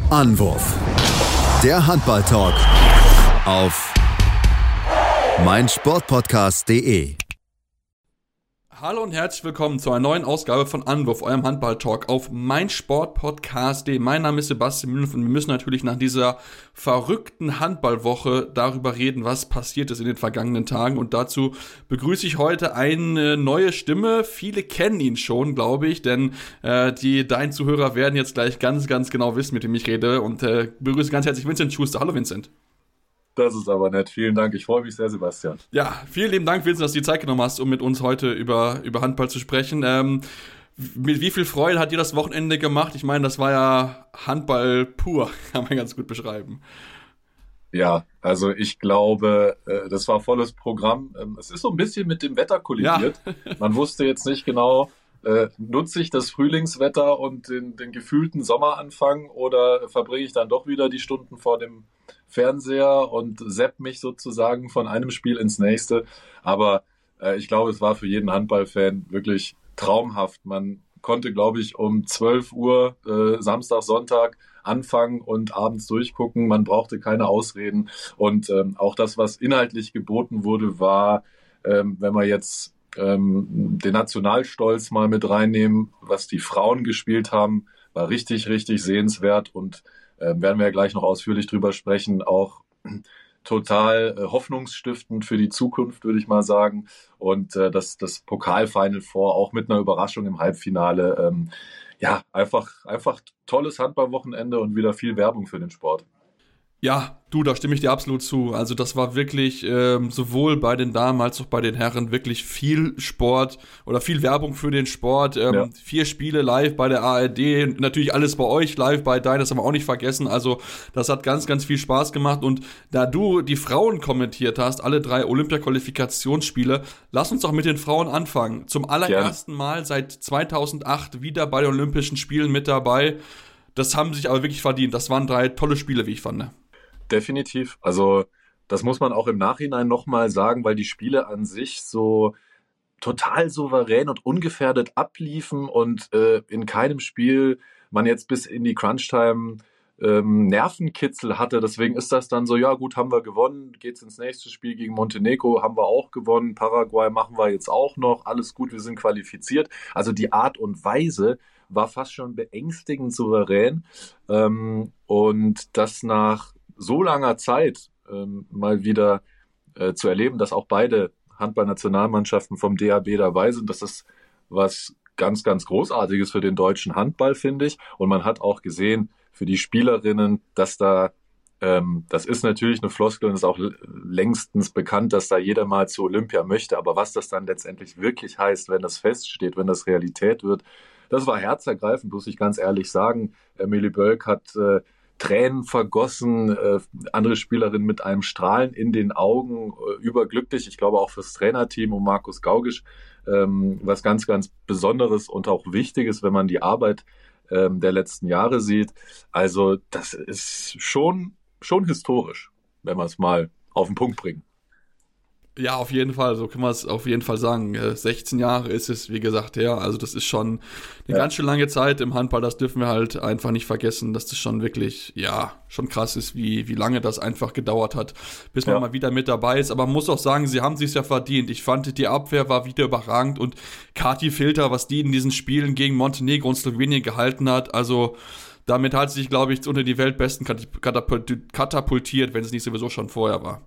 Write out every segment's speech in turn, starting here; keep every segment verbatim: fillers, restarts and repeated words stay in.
Anwurf. Der Handball-Talk auf meinsportpodcast punkt de. Hallo und herzlich willkommen zu einer neuen Ausgabe von Anwurf, eurem Handball-Talk auf meinsportpodcast punkt de. Mein Name ist Sebastian Müller und wir müssen natürlich nach dieser verrückten Handballwoche darüber reden, was passiert ist in den vergangenen Tagen. Und dazu begrüße ich heute eine neue Stimme. Viele kennen ihn schon, glaube ich, denn äh, die deinen Zuhörer werden jetzt gleich ganz, ganz genau wissen, mit wem ich rede. Und äh, begrüße ganz herzlich Vincent Schuster. Hallo Vincent. Das ist aber nett. Vielen Dank. Ich freue mich sehr, Sebastian. Ja, vielen lieben Dank, Vincent, dass du die Zeit genommen hast, um mit uns heute über, über Handball zu sprechen. Ähm, mit wie viel Freude hat dir das Wochenende gemacht? Ich meine, das war ja Handball pur, kann man ganz gut beschreiben. Ja, also ich glaube, das war volles Programm. Es ist so ein bisschen mit dem Wetter kollidiert. Ja. Man wusste jetzt nicht genau, äh, nutze ich das Frühlingswetter und den, den gefühlten Sommeranfang oder verbringe ich dann doch wieder die Stunden vor dem Fernseher und zapp mich sozusagen von einem Spiel ins nächste. Aber äh, ich glaube, es war für jeden Handballfan wirklich traumhaft. Man konnte, glaube ich, um zwölf Uhr äh, Samstag, Sonntag anfangen und abends durchgucken. Man brauchte keine Ausreden. Und ähm, auch das, was inhaltlich geboten wurde, war, ähm, wenn wir jetzt ähm, den Nationalstolz mal mit reinnehmen, was die Frauen gespielt haben, war richtig, richtig sehenswert und äh, werden wir ja gleich noch ausführlich drüber sprechen, auch total äh, hoffnungsstiftend für die Zukunft, würde ich mal sagen. Und äh, das, das Pokal-Final Four auch mit einer Überraschung im Halbfinale. Ähm, ja, einfach, einfach tolles Handballwochenende und wieder viel Werbung für den Sport. Ja, du, da stimme ich dir absolut zu. Also das war wirklich ähm, sowohl bei den Damen als auch bei den Herren wirklich viel Sport oder viel Werbung für den Sport. Ähm, ja. Vier Spiele live bei der A R D, natürlich alles bei euch live bei Dein, das haben wir auch nicht vergessen. Also das hat ganz, ganz viel Spaß gemacht. Und da du die Frauen kommentiert hast, alle drei Olympia-Qualifikationsspiele, lass uns doch mit den Frauen anfangen. Zum allerersten Gerne. Mal seit zweitausendacht wieder bei den Olympischen Spielen mit dabei. Das haben sich aber wirklich verdient. Das waren drei tolle Spiele, wie ich fand. Definitiv. Also das muss man auch im Nachhinein nochmal sagen, weil die Spiele an sich so total souverän und ungefährdet abliefen und äh, in keinem Spiel man jetzt bis in die Crunch-Time ähm, Nervenkitzel hatte. Deswegen ist das dann so, ja gut, haben wir gewonnen, geht's ins nächste Spiel gegen Montenegro, haben wir auch gewonnen, Paraguay machen wir jetzt auch noch, alles gut, wir sind qualifiziert. Also die Art und Weise war fast schon beängstigend souverän ähm, und das nach so langer Zeit ähm, mal wieder äh, zu erleben, dass auch beide Handballnationalmannschaften vom D H B dabei sind, das ist was ganz, ganz Großartiges für den deutschen Handball, finde ich. Und man hat auch gesehen, für die Spielerinnen, dass da, ähm, das ist natürlich eine Floskel und ist auch l- längstens bekannt, dass da jeder mal zu Olympia möchte. Aber was das dann letztendlich wirklich heißt, wenn das feststeht, wenn das Realität wird, das war herzergreifend, muss ich ganz ehrlich sagen. Millie Bölk hat äh, Tränen vergossen, äh, andere Spielerin mit einem Strahlen in den Augen, äh, überglücklich. Ich glaube auch fürs Trainerteam um Markus Gaugisch ähm, was ganz, ganz Besonderes und auch Wichtiges, wenn man die Arbeit ähm, der letzten Jahre sieht. Also das ist schon, schon historisch, wenn wir es mal auf den Punkt bringen. Ja, auf jeden Fall, so kann man es auf jeden Fall sagen. sechzehn Jahre ist es, wie gesagt, her. Also das ist schon eine ja. ganz schön lange Zeit im Handball. Das dürfen wir halt einfach nicht vergessen, dass das schon wirklich, ja, schon krass ist, wie, wie lange das einfach gedauert hat, bis man ja. mal wieder mit dabei ist. Aber man muss auch sagen, sie haben es sich ja verdient. Ich fand, die Abwehr war wieder überragend und Kati Filter, was die in diesen Spielen gegen Montenegro und Slowenien gehalten hat, also damit hat sie sich, glaube ich, unter die Weltbesten katapultiert, wenn es nicht sowieso schon vorher war.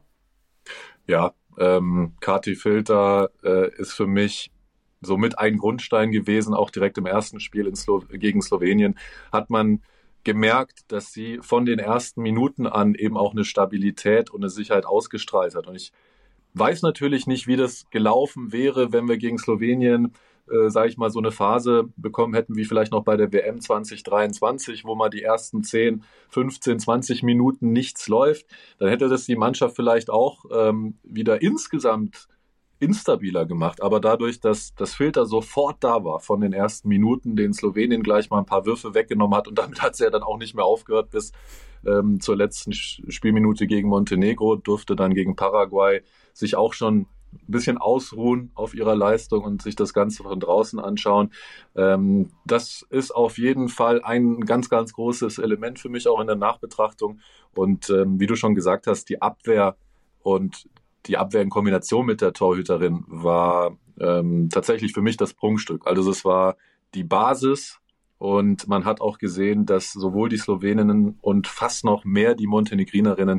Ja, Ähm, Kati Filter äh, ist für mich somit ein Grundstein gewesen, auch direkt im ersten Spiel in Slo- gegen Slowenien hat man gemerkt, dass sie von den ersten Minuten an eben auch eine Stabilität und eine Sicherheit ausgestrahlt hat. Und ich weiß natürlich nicht, wie das gelaufen wäre, wenn wir gegen Slowenien äh, sage ich mal, so eine Phase bekommen hätten, wie vielleicht noch bei der W M zwanzig dreiundzwanzig, wo mal die ersten zehn, fünfzehn, zwanzig Minuten nichts läuft, dann hätte das die Mannschaft vielleicht auch ähm, wieder insgesamt instabiler gemacht. Aber dadurch, dass das Filter sofort da war von den ersten Minuten, den Slowenien gleich mal ein paar Würfe weggenommen hat und damit hat es ja dann auch nicht mehr aufgehört bis ähm, zur letzten Spielminute gegen Montenegro, durfte dann gegen Paraguay sich auch schon ein bisschen ausruhen auf ihrer Leistung und sich das Ganze von draußen anschauen. Ähm, das ist auf jeden Fall ein ganz, ganz großes Element für mich auch in der Nachbetrachtung. Und ähm, wie du schon gesagt hast, die Abwehr und die Abwehr in Kombination mit der Torhüterin war ähm, tatsächlich für mich das Prunkstück. Also es war die Basis und man hat auch gesehen, dass sowohl die Sloweninnen und fast noch mehr die Montenegrinerinnen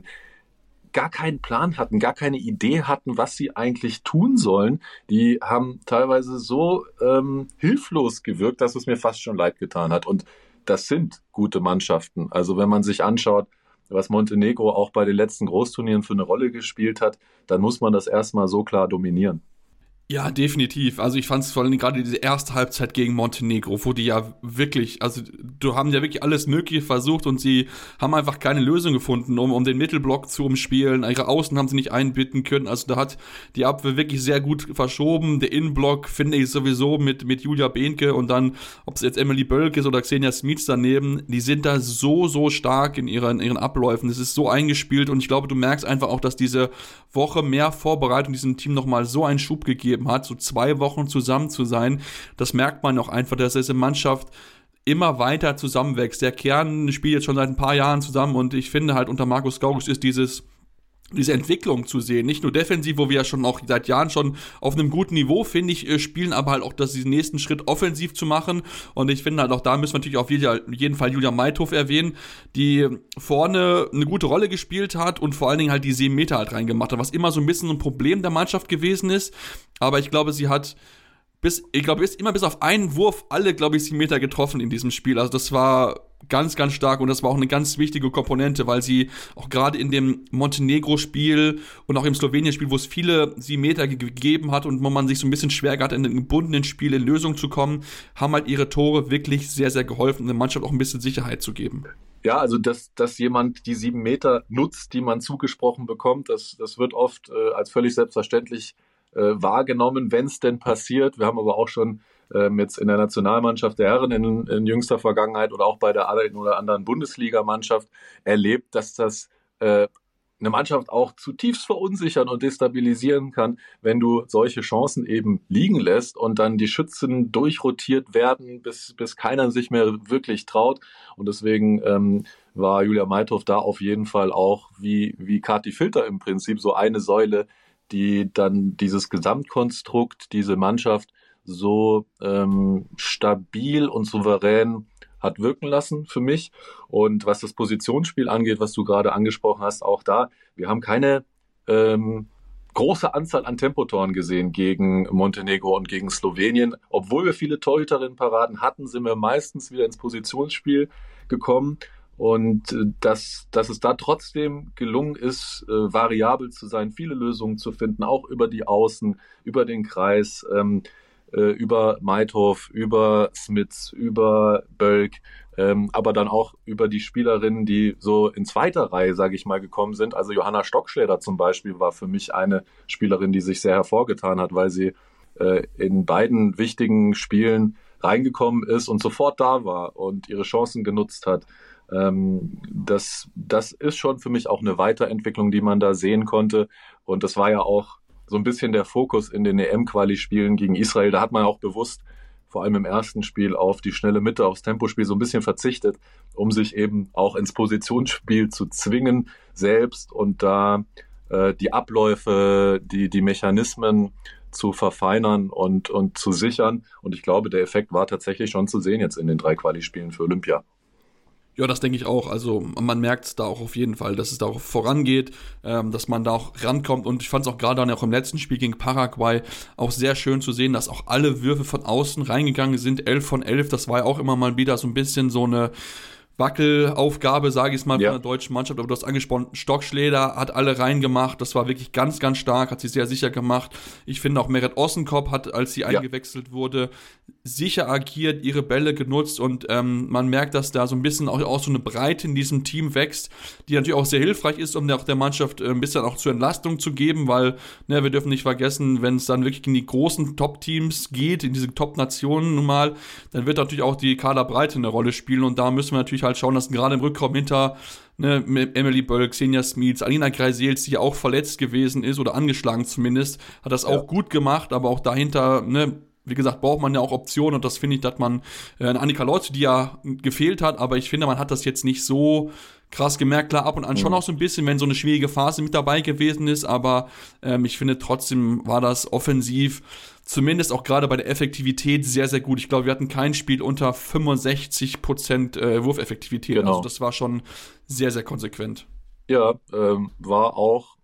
gar keinen Plan hatten, gar keine Idee hatten, was sie eigentlich tun sollen. Die haben teilweise so ähm, hilflos gewirkt, dass es mir fast schon leid getan hat. Und das sind gute Mannschaften. Also wenn man sich anschaut, was Montenegro auch bei den letzten Großturnieren für eine Rolle gespielt hat, dann muss man das erstmal so klar dominieren. Ja, definitiv. Also ich fand es vor allem gerade diese erste Halbzeit gegen Montenegro, wo die ja wirklich, also du haben ja wirklich alles Mögliche versucht und sie haben einfach keine Lösung gefunden, um, um den Mittelblock zu umspielen. Ihre Außen haben sie nicht einbinden können. Also da hat die Abwehr wirklich sehr gut verschoben. Der Innenblock finde ich sowieso mit, mit Julia Behnke und dann, ob es jetzt Emily Bölk ist oder Xenia Smits daneben, die sind da so, so stark in ihren, ihren Abläufen. Es ist so eingespielt und ich glaube, du merkst einfach auch, dass diese Woche mehr Vorbereitung diesem Team nochmal so einen Schub gegeben hat, so zwei Wochen zusammen zu sein, das merkt man auch einfach, dass diese Mannschaft immer weiter zusammenwächst. Der Kern spielt jetzt schon seit ein paar Jahren zusammen und ich finde halt unter Markus Gaugisch ist dieses diese Entwicklung zu sehen, nicht nur defensiv, wo wir ja schon auch seit Jahren schon auf einem guten Niveau, finde ich, spielen, aber halt auch das, diesen nächsten Schritt offensiv zu machen und ich finde halt auch da müssen wir natürlich auf jeden Fall Julia Meithof erwähnen, die vorne eine gute Rolle gespielt hat und vor allen Dingen halt die sieben Meter halt reingemacht hat, was immer so ein bisschen ein Problem der Mannschaft gewesen ist, aber ich glaube, sie hat bis, ich glaube, ist immer bis auf einen Wurf alle, glaube ich, sieben Meter getroffen in diesem Spiel, also das war ganz, ganz stark und das war auch eine ganz wichtige Komponente, weil sie auch gerade in dem Montenegro-Spiel und auch im Slowenien-Spiel, wo es viele sieben Meter ge- gegeben hat und wo man sich so ein bisschen schwer gehabt, in einem gebundenen Spiel in Lösung zu kommen, haben halt ihre Tore wirklich sehr, sehr geholfen, der Mannschaft auch ein bisschen Sicherheit zu geben. Ja, also dass, dass jemand die sieben Meter nutzt, die man zugesprochen bekommt, das, das wird oft äh, als völlig selbstverständlich äh, wahrgenommen, wenn es denn passiert. Wir haben aber auch schon ähm, jetzt in der Nationalmannschaft der Herren in, in jüngster Vergangenheit oder auch bei der einen oder anderen Bundesligamannschaft erlebt, dass das äh, eine Mannschaft auch zutiefst verunsichern und destabilisieren kann, wenn du solche Chancen eben liegen lässt und dann die Schützen durchrotiert werden, bis, bis keiner sich mehr wirklich traut. Und deswegen ähm, war Julia Meithof da auf jeden Fall auch wie, wie Kathi Filter im Prinzip so eine Säule, die dann dieses Gesamtkonstrukt, diese Mannschaft so ähm, stabil und souverän hat wirken lassen für mich. Und was das Positionsspiel angeht, was du gerade angesprochen hast, auch da, wir haben keine ähm, große Anzahl an Tempotoren gesehen gegen Montenegro und gegen Slowenien. Obwohl wir viele Torhüterinnen-Paraden hatten, sind wir meistens wieder ins Positionsspiel gekommen. Und äh, dass, dass es da trotzdem gelungen ist, äh, variabel zu sein, viele Lösungen zu finden, auch über die Außen, über den Kreis, ähm, über Meithof, über Smits, über Bölk, ähm, aber dann auch über die Spielerinnen, die so in zweiter Reihe, sage ich mal, gekommen sind. Also Johanna Stockschläder zum Beispiel war für mich eine Spielerin, die sich sehr hervorgetan hat, weil sie äh, in beiden wichtigen Spielen reingekommen ist und sofort da war und ihre Chancen genutzt hat. Ähm, das, das ist schon für mich auch eine Weiterentwicklung, die man da sehen konnte. Und das war ja auch so ein bisschen der Fokus in den E M-Quali-Spielen gegen Israel. Da hat man auch bewusst, vor allem im ersten Spiel, auf die schnelle Mitte, aufs Tempospiel so ein bisschen verzichtet, um sich eben auch ins Positionsspiel zu zwingen selbst und da äh, die Abläufe, die, die Mechanismen zu verfeinern und, und zu sichern. Und ich glaube, der Effekt war tatsächlich schon zu sehen jetzt in den drei Quali-Spielen für Olympia. Ja, das denke ich auch. Also man merkt es da auch auf jeden Fall, dass es da auch vorangeht, ähm, dass man da auch rankommt. Und ich fand es auch gerade dann auch im letzten Spiel gegen Paraguay auch sehr schön zu sehen, dass auch alle Würfe von außen reingegangen sind. elf von elf, das war ja auch immer mal wieder so ein bisschen so eine Wackelaufgabe, sage ich es mal, ja. von der deutschen Mannschaft. Aber du hast angesprochen, Stockschläder hat alle reingemacht. Das war wirklich ganz, ganz stark, hat sie sehr sicher gemacht. Ich finde auch Meret Ossenkop hat, als sie ja. eingewechselt wurde, sicher agiert, ihre Bälle genutzt und ähm, man merkt, dass da so ein bisschen auch, auch so eine Breite in diesem Team wächst, die natürlich auch sehr hilfreich ist, um auch der Mannschaft ein bisschen auch zur Entlastung zu geben, weil ne, wir dürfen nicht vergessen, wenn es dann wirklich in die großen Top-Teams geht, in diese Top-Nationen nun mal, dann wird natürlich auch die Kaderbreite eine Rolle spielen und da müssen wir natürlich halt schauen, dass gerade im Rückraum hinter ne, Emily Böll, Xenia Smits, Alina Greisels, die ja auch verletzt gewesen ist oder angeschlagen zumindest, hat das ja auch gut gemacht, aber auch dahinter, ne, wie gesagt, braucht man ja auch Optionen und das finde ich, dass man äh, Annika Lotz, die ja gefehlt hat, aber ich finde, man hat das jetzt nicht so krass gemerkt, klar, ab und an mhm. schon auch so ein bisschen, wenn so eine schwierige Phase mit dabei gewesen ist, aber ähm, ich finde trotzdem war das offensiv, zumindest auch gerade bei der Effektivität sehr, sehr gut. Ich glaube, wir hatten kein Spiel unter fünfundsechzig Prozent äh, Wurfeffektivität, genau. Also das war schon sehr, sehr konsequent. Ja, ähm, war auch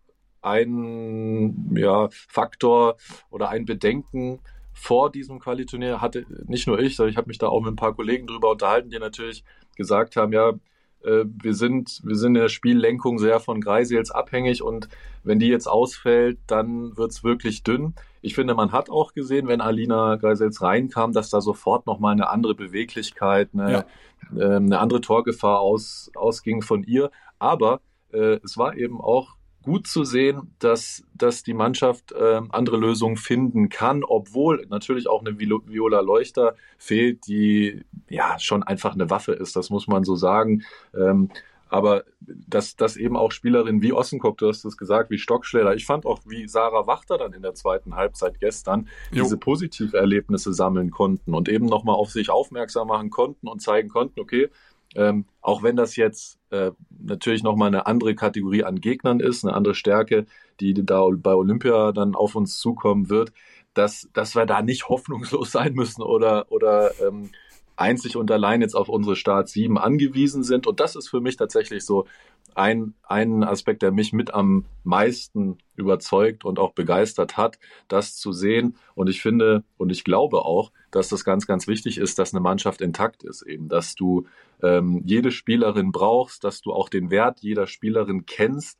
ein ja, Faktor oder ein Bedenken vor diesem Qualiturnier, hatte nicht nur ich, sondern ich habe mich da auch mit ein paar Kollegen drüber unterhalten, die natürlich gesagt haben, ja, äh, wir sind, wir sind in der Spiellenkung sehr von Greisels abhängig und wenn die jetzt ausfällt, dann wird's wirklich dünn. Ich finde, man hat auch gesehen, wenn Alina Greisels reinkam, dass da sofort nochmal eine andere Beweglichkeit, eine, ja. äh, eine andere Torgefahr aus, ausging von ihr. Aber äh, es war eben auch gut zu sehen, dass, dass die Mannschaft äh, andere Lösungen finden kann, obwohl natürlich auch eine Viola Leuchter fehlt, die ja schon einfach eine Waffe ist, das muss man so sagen. Ähm, aber dass, dass eben auch Spielerinnen wie Ossenkopf, du hast es gesagt, wie Stockschläger, ich fand auch, wie Sarah Wachter dann in der zweiten Halbzeit gestern jo. diese Positiverlebnisse sammeln konnten und eben nochmal auf sich aufmerksam machen konnten und zeigen konnten, okay, Ähm, auch wenn das jetzt äh, natürlich nochmal eine andere Kategorie an Gegnern ist, eine andere Stärke, die da bei Olympia dann auf uns zukommen wird, dass, dass wir da nicht hoffnungslos sein müssen oder, oder ähm, einzig und allein jetzt auf unsere Start sieben angewiesen sind. Und das ist für mich tatsächlich so ein, ein Aspekt, der mich mit am meisten überzeugt und auch begeistert hat, das zu sehen. Und ich finde und ich glaube auch, dass das ganz, ganz wichtig ist, dass eine Mannschaft intakt ist, eben, dass du ähm, jede Spielerin brauchst, dass du auch den Wert jeder Spielerin kennst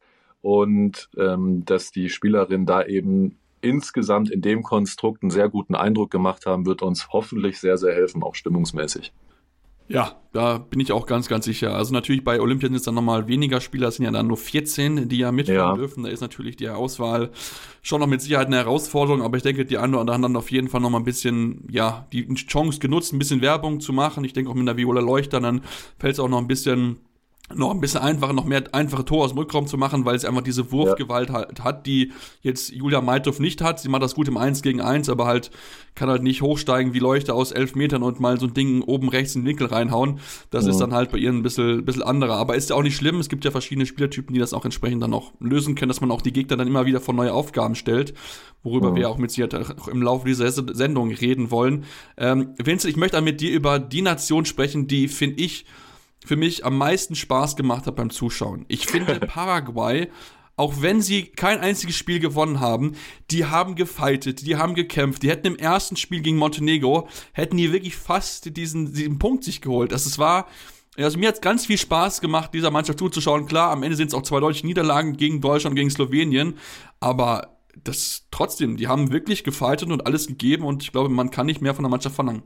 und ähm, dass die Spielerin da eben insgesamt in dem Konstrukt einen sehr guten Eindruck gemacht haben, wird uns hoffentlich sehr, sehr helfen, auch stimmungsmäßig. Ja, da bin ich auch ganz, ganz sicher. Also natürlich bei Olympia sind es dann nochmal weniger Spieler, es sind ja dann nur vierzehn, die ja mitfahren ja. dürfen. Da ist natürlich die Auswahl schon noch mit Sicherheit eine Herausforderung, aber ich denke, die einen oder anderen auf jeden Fall nochmal ein bisschen, ja, die Chance genutzt, ein bisschen Werbung zu machen. Ich denke auch mit einer Viola Leuchter, dann fällt es auch noch ein bisschen noch ein bisschen einfacher, noch mehr einfache Tore aus dem Rückraum zu machen, weil sie einfach diese Wurfgewalt ja. halt hat, die jetzt Julia Meithoff nicht hat. Sie macht das gut im eins gegen eins, aber halt kann halt nicht hochsteigen wie Leuchter aus elf Metern und mal so ein Ding oben rechts in den Winkel reinhauen. Das mhm. ist dann halt bei ihr ein bisschen, bisschen anderer. Aber ist ja auch nicht schlimm. Es gibt ja verschiedene Spielertypen, die das auch entsprechend dann auch lösen können, dass man auch die Gegner dann immer wieder vor neue Aufgaben stellt, worüber mhm. wir auch mit Sicherheit auch im Laufe dieser Sendung reden wollen. Ähm, Vincent, ich möchte dann mit dir über die Nation sprechen, die, finde ich, für mich am meisten Spaß gemacht hat beim Zuschauen. Ich finde Paraguay, auch wenn sie kein einziges Spiel gewonnen haben, die haben gefightet, die haben gekämpft, die hätten im ersten Spiel gegen Montenegro, hätten die wirklich fast diesen, diesen Punkt sich geholt. Also es war, also mir hat es ganz viel Spaß gemacht, dieser Mannschaft zuzuschauen. Klar, am Ende sind es auch zwei deutsche Niederlagen gegen Deutschland und gegen Slowenien, aber das trotzdem, die haben wirklich gefightet und alles gegeben und ich glaube, man kann nicht mehr von der Mannschaft verlangen.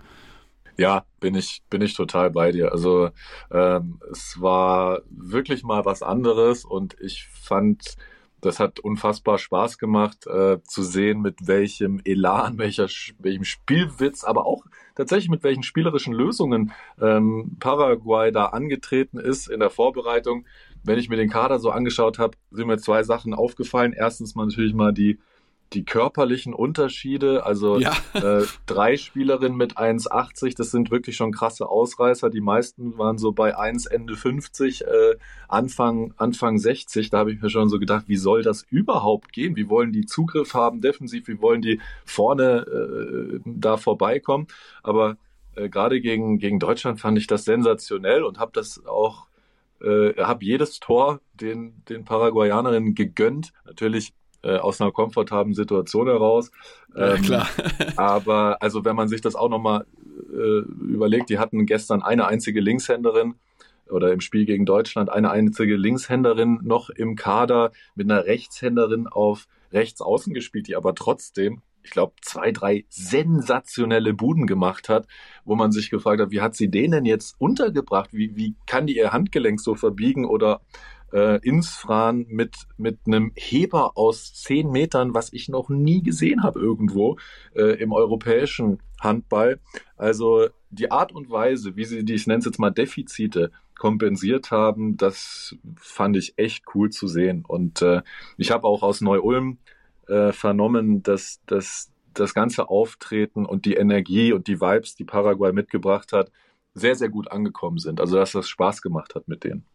Ja, bin ich, bin ich total bei dir. Also ähm, es war wirklich mal was anderes und ich fand, das hat unfassbar Spaß gemacht, äh, zu sehen, mit welchem Elan, welcher, welchem Spielwitz, aber auch tatsächlich mit welchen spielerischen Lösungen ähm, Paraguay da angetreten ist in der Vorbereitung. Wenn ich mir den Kader so angeschaut habe, sind mir zwei Sachen aufgefallen. Erstens mal natürlich mal die Die körperlichen Unterschiede, also ja. äh, drei Spielerinnen mit eins achtzig, das sind wirklich schon krasse Ausreißer. Die meisten waren so bei eins Ende fünfzig, äh, Anfang, Anfang sechzig. Da habe ich mir schon so gedacht, wie soll das überhaupt gehen? Wie wollen die Zugriff haben defensiv? Wie wollen die vorne äh, da vorbeikommen? Aber äh, gerade gegen, gegen Deutschland fand ich das sensationell und habe das auch, äh, habe jedes Tor den, den Paraguayanerinnen gegönnt. Natürlich aus einer komfortablen Situation heraus. Ja, ähm, klar. Aber also wenn man sich das auch nochmal äh, überlegt, die hatten gestern eine einzige Linkshänderin oder im Spiel gegen Deutschland eine einzige Linkshänderin noch im Kader mit einer Rechtshänderin auf rechts außen gespielt, die aber trotzdem, ich glaube, zwei, drei sensationelle Buden gemacht hat, wo man sich gefragt hat, wie hat sie den denn jetzt untergebracht? Wie, wie kann die ihr Handgelenk so verbiegen oder Äh, Insfran mit mit einem Heber aus zehn Metern, was ich noch nie gesehen habe irgendwo äh, im europäischen Handball. Also die Art und Weise, wie sie die, ich nenne es jetzt mal Defizite, kompensiert haben, das fand ich echt cool zu sehen. Und äh, ich habe auch aus Neu-Ulm äh, vernommen, dass, dass das ganze Auftreten und die Energie und die Vibes, die Paraguay mitgebracht hat, sehr, sehr gut angekommen sind. Also dass das Spaß gemacht hat mit denen.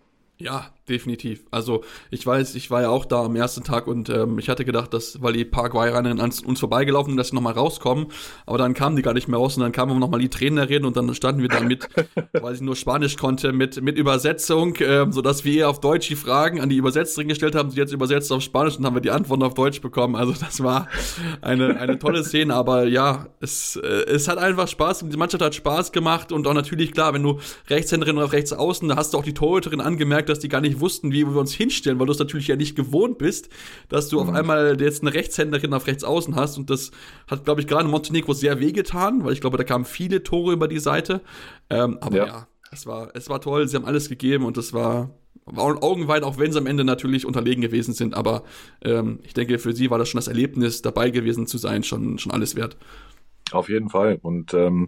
Ja, definitiv. Also ich weiß, ich war ja auch da am ersten Tag und ähm, ich hatte gedacht, dass, weil die Paraguayerinnen an uns vorbeigelaufen sind, dass sie nochmal rauskommen, aber dann kamen die gar nicht mehr raus und dann kamen nochmal die Trainerin und dann standen wir da mit, weil ich nur Spanisch konnte, mit mit Übersetzung, ähm, sodass wir eher auf Deutsch die Fragen an die Übersetzerin gestellt haben, sie jetzt übersetzt auf Spanisch und haben wir die Antworten auf Deutsch bekommen. Also das war eine eine tolle Szene, aber ja, es äh, es hat einfach Spaß, die Mannschaft hat Spaß gemacht und auch natürlich, klar, wenn du Rechtshänderin oder rechts außen, da hast du auch die Torhüterin angemerkt, dass die gar nicht wussten, wie wir uns hinstellen, weil du es natürlich ja nicht gewohnt bist, dass du mhm. auf einmal jetzt eine Rechtshänderin auf rechts außen hast und das hat, glaube ich, gerade in Montenegro sehr wehgetan, weil ich glaube, da kamen viele Tore über die Seite, ähm, aber ja. ja, es war, es war toll, sie haben alles gegeben und es war, war augenweit, auch wenn sie am Ende natürlich unterlegen gewesen sind, aber ähm, ich denke, für sie war das schon das Erlebnis, dabei gewesen zu sein, schon, schon alles wert. Auf jeden Fall und ähm,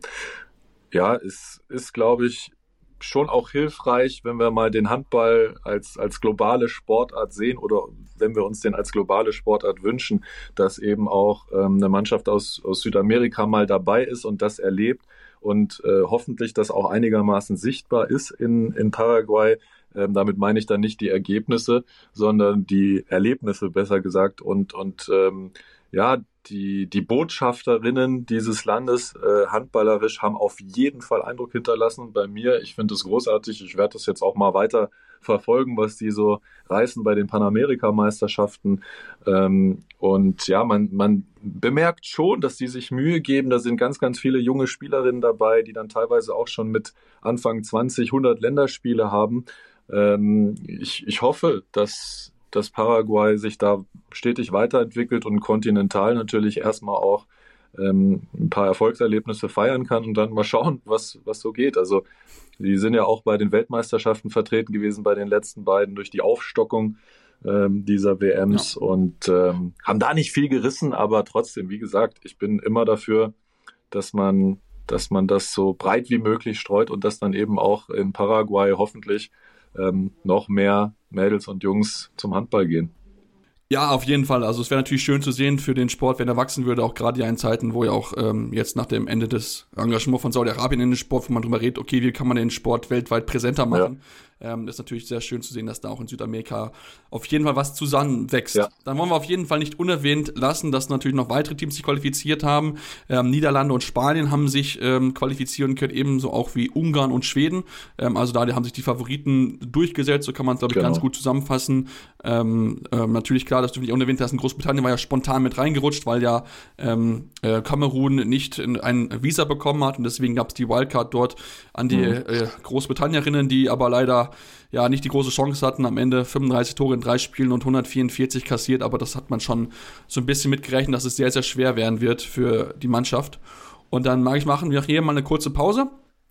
ja, es ist, glaube ich, schon auch hilfreich, wenn wir mal den Handball als, als globale Sportart sehen oder wenn wir uns den als globale Sportart wünschen, dass eben auch ähm, eine Mannschaft aus, aus Südamerika mal dabei ist und das erlebt und äh, hoffentlich das auch einigermaßen sichtbar ist in, in Paraguay. Ähm, damit meine ich dann nicht die Ergebnisse, sondern die Erlebnisse, besser gesagt, und, und ähm, ja, die, die Botschafterinnen dieses Landes äh, handballerisch haben auf jeden Fall Eindruck hinterlassen bei mir. Ich finde es großartig. Ich werde das jetzt auch mal weiter verfolgen, was die so reißen bei den Panamerika-Meisterschaften. Ähm, und ja, man, man bemerkt schon, dass die sich Mühe geben. Da sind ganz, ganz viele junge Spielerinnen dabei, die dann teilweise auch schon mit Anfang zwanzig, hundert Länderspiele haben. Ähm, ich, ich hoffe, dass dass Paraguay sich da stetig weiterentwickelt und kontinental natürlich erstmal auch ähm, ein paar Erfolgserlebnisse feiern kann und dann mal schauen, was, was so geht. Also die sind ja auch bei den Weltmeisterschaften vertreten gewesen, bei den letzten beiden durch die Aufstockung ähm, dieser W Ms ja. und ähm, haben da nicht viel gerissen, aber trotzdem, wie gesagt, ich bin immer dafür, dass man, dass man das so breit wie möglich streut und dass dann eben auch in Paraguay hoffentlich ähm, noch mehr Mädels und Jungs zum Handball gehen. Ja, auf jeden Fall. Also es wäre natürlich schön zu sehen für den Sport, wenn er wachsen würde, auch gerade ja in Zeiten, wo ja auch ähm, jetzt nach dem Ende des Engagements von Saudi-Arabien in den Sport, wo man drüber redet, okay, wie kann man den Sport weltweit präsenter machen. Ja. Ähm, ist natürlich sehr schön zu sehen, dass da auch in Südamerika auf jeden Fall was zusammenwächst. Ja. Dann wollen wir auf jeden Fall nicht unerwähnt lassen, dass natürlich noch weitere Teams sich qualifiziert haben. Ähm, Niederlande und Spanien haben sich ähm, qualifizieren können, ebenso auch wie Ungarn und Schweden. Ähm, also da haben sich die Favoriten durchgesetzt, so kann man es, glaube ich, genau. ganz gut zusammenfassen. Ähm, ähm, natürlich klar, dass du nicht unerwähnt hast, in Großbritannien war ja spontan mit reingerutscht, weil ja ähm, äh, Kamerun nicht in, ein Visa bekommen hat und deswegen gab es die Wildcard dort an die mhm. äh, Großbritannierinnen, die aber leider ja nicht die große Chance hatten, am Ende fünfunddreißig Tore in drei Spielen und hundertvierundvierzig kassiert, aber das hat man schon so ein bisschen mitgerechnet, dass es sehr, sehr schwer werden wird für die Mannschaft. Und dann mag ich machen wir hier mal eine kurze Pause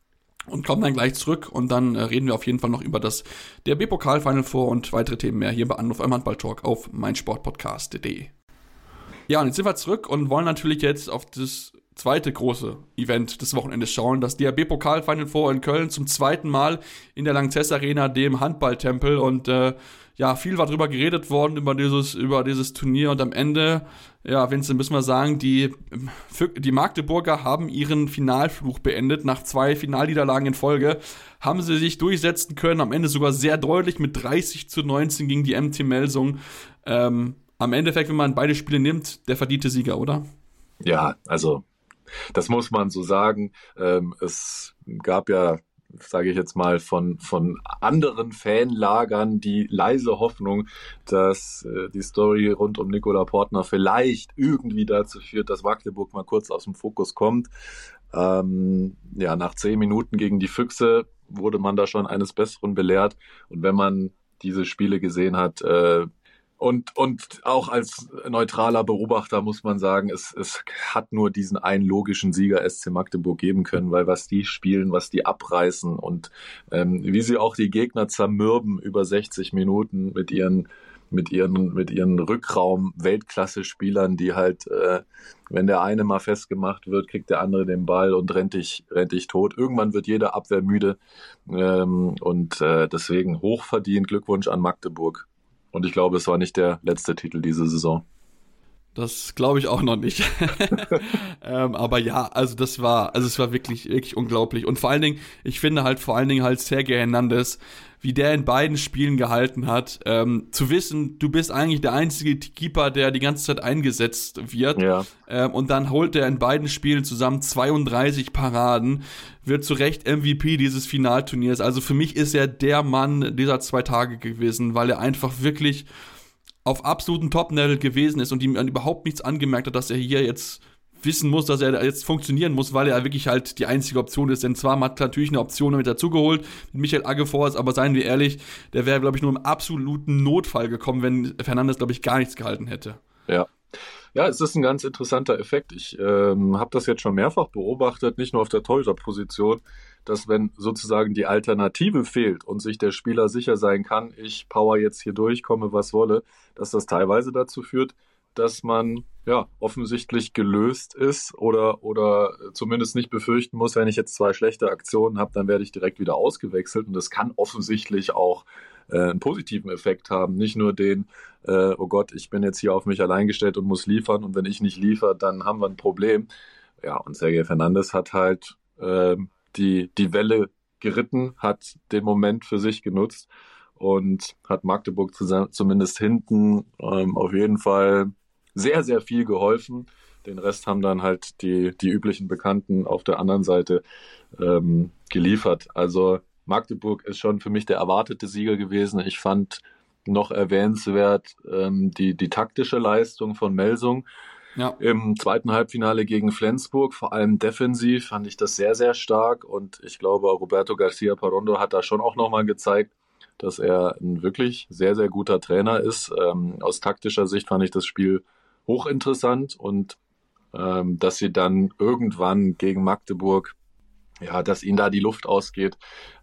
und kommen dann gleich zurück und dann äh, reden wir auf jeden Fall noch über das D R B-Pokal-Final vor und weitere Themen mehr hier bei Anruf im Handball-Talk auf meinsportpodcast punkt de. Ja, und jetzt sind wir zurück und wollen natürlich jetzt auf das zweite große Event des Wochenendes schauen, das D R B-Pokal Final Four in Köln, zum zweiten Mal in der Lanxess Arena, dem Handballtempel, und äh, ja, viel war drüber geredet worden, über dieses, über dieses Turnier, und am Ende, ja, Vincent, müssen wir sagen, die, die Magdeburger haben ihren Finalfluch beendet. Nach zwei Finalniederlagen in Folge haben sie sich durchsetzen können, am Ende sogar sehr deutlich mit dreißig zu neunzehn gegen die M T Melsung. Ähm, am Endeffekt, wenn man beide Spiele nimmt, der verdiente Sieger, oder? Ja, also das muss man so sagen. Ähm, es gab ja, sage ich jetzt mal, von von anderen Fanlagern die leise Hoffnung, dass äh, die Story rund um Nikola Portner vielleicht irgendwie dazu führt, dass Magdeburg mal kurz aus dem Fokus kommt. Ähm, ja, nach zehn Minuten gegen die Füchse wurde man da schon eines Besseren belehrt. Und wenn man diese Spiele gesehen hat, äh, Und, und auch als neutraler Beobachter muss man sagen, es, es hat nur diesen einen logischen Sieger S C Magdeburg geben können, weil was die spielen, was die abreißen und ähm, wie sie auch die Gegner zermürben über sechzig Minuten mit ihren mit ihren, mit ihren Rückraum-Weltklasse-Spielern, die halt, äh, wenn der eine mal festgemacht wird, kriegt der andere den Ball und rennt dich, rennt dich tot. Irgendwann wird jeder Abwehr müde ähm, und äh, deswegen hochverdient Glückwunsch an Magdeburg. Und ich glaube, es war nicht der letzte Titel diese Saison. Das glaube ich auch noch nicht. ähm, aber ja, also das war, also es war wirklich, wirklich unglaublich. Und vor allen Dingen, ich finde halt vor allen Dingen halt Sergej Hernandez, wie der in beiden Spielen gehalten hat, ähm, zu wissen, du bist eigentlich der einzige Keeper, der die ganze Zeit eingesetzt wird. Ja. Ähm, und dann holt er in beiden Spielen zusammen zweiunddreißig Paraden, wird zu Recht M V P dieses Finalturniers. Also für mich ist er der Mann dieser zwei Tage gewesen, weil er einfach wirklich auf absoluten Top-Level gewesen ist und ihm überhaupt nichts angemerkt hat, dass er hier jetzt wissen muss, dass er jetzt funktionieren muss, weil er wirklich halt die einzige Option ist. Denn zwar hat er natürlich eine Option mit dazugeholt, mit Michael Aggeforst, aber seien wir ehrlich, der wäre, glaube ich, nur im absoluten Notfall gekommen, wenn Fernandes, glaube ich, gar nichts gehalten hätte. Ja. Ja, es ist ein ganz interessanter Effekt. Ich ähm, habe das jetzt schon mehrfach beobachtet, nicht nur auf der Torhüterposition, dass wenn sozusagen die Alternative fehlt und sich der Spieler sicher sein kann, ich power jetzt hier durch, komme was wolle, dass das teilweise dazu führt, dass man ja offensichtlich gelöst ist oder, oder zumindest nicht befürchten muss, wenn ich jetzt zwei schlechte Aktionen habe, dann werde ich direkt wieder ausgewechselt. Und das kann offensichtlich auch äh, einen positiven Effekt haben. Nicht nur den, äh, oh Gott, ich bin jetzt hier auf mich allein gestellt und muss liefern und wenn ich nicht liefere, dann haben wir ein Problem. Ja, und Sergej Fernandes hat halt äh, die, die Welle geritten, hat den Moment für sich genutzt und hat Magdeburg zusammen, zumindest hinten ähm, auf jeden Fall sehr, sehr viel geholfen. Den Rest haben dann halt die, die üblichen Bekannten auf der anderen Seite ähm, geliefert. Also Magdeburg ist schon für mich der erwartete Sieger gewesen. Ich fand noch erwähnenswert ähm, die, die taktische Leistung von Melsung. Ja. Im zweiten Halbfinale gegen Flensburg, vor allem defensiv, fand ich das sehr, sehr stark. Und ich glaube, Roberto Garcia Parondo hat da schon auch nochmal gezeigt, dass er ein wirklich sehr, sehr guter Trainer ist. Ähm, aus taktischer Sicht fand ich das Spiel hochinteressant und ähm, dass sie dann irgendwann gegen Magdeburg, ja, dass ihnen da die Luft ausgeht,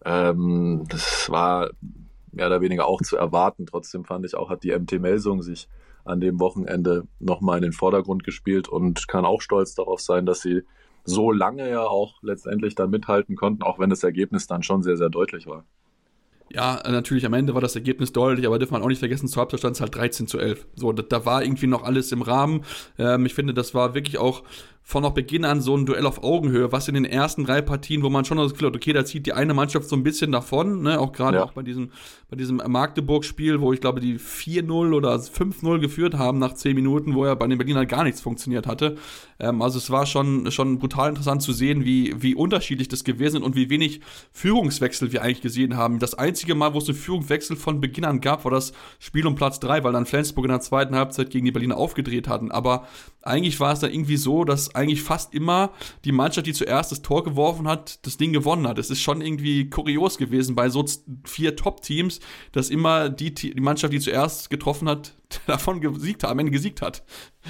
ähm, das war mehr oder weniger auch zu erwarten. Trotzdem fand ich auch, hat die M T Melsung sich an dem Wochenende nochmal in den Vordergrund gespielt und kann auch stolz darauf sein, dass sie so lange ja auch letztendlich dann mithalten konnten, auch wenn das Ergebnis dann schon sehr, sehr deutlich war. Ja, natürlich, am Ende war das Ergebnis deutlich, aber darf man auch nicht vergessen, zur Halbzeit stand es halt dreizehn zu elf. So, da, da war irgendwie noch alles im Rahmen. Ähm, ich finde, das war wirklich auch von auch Beginn an so ein Duell auf Augenhöhe, was in den ersten drei Partien, wo man schon das Gefühl hat, okay, da zieht die eine Mannschaft so ein bisschen davon, ne, auch gerade ja. auch bei diesem, bei diesem Magdeburg-Spiel, wo ich glaube, die vier null oder fünf null geführt haben nach zehn Minuten, wo ja bei den Berlinern gar nichts funktioniert hatte. Ähm, also es war schon, schon brutal interessant zu sehen, wie, wie unterschiedlich das gewesen ist und wie wenig Führungswechsel wir eigentlich gesehen haben. Das einzige Mal, wo es einen Führungswechsel von Beginn an gab, war das Spiel um Platz drei, weil dann Flensburg in der zweiten Halbzeit gegen die Berliner aufgedreht hatten. Aber eigentlich war es dann irgendwie so, dass eigentlich fast immer die Mannschaft, die zuerst das Tor geworfen hat, das Ding gewonnen hat. Es ist schon irgendwie kurios gewesen bei so vier Top-Teams, dass immer die, die Mannschaft, die zuerst getroffen hat, davon gesiegt hat, am Ende gesiegt hat.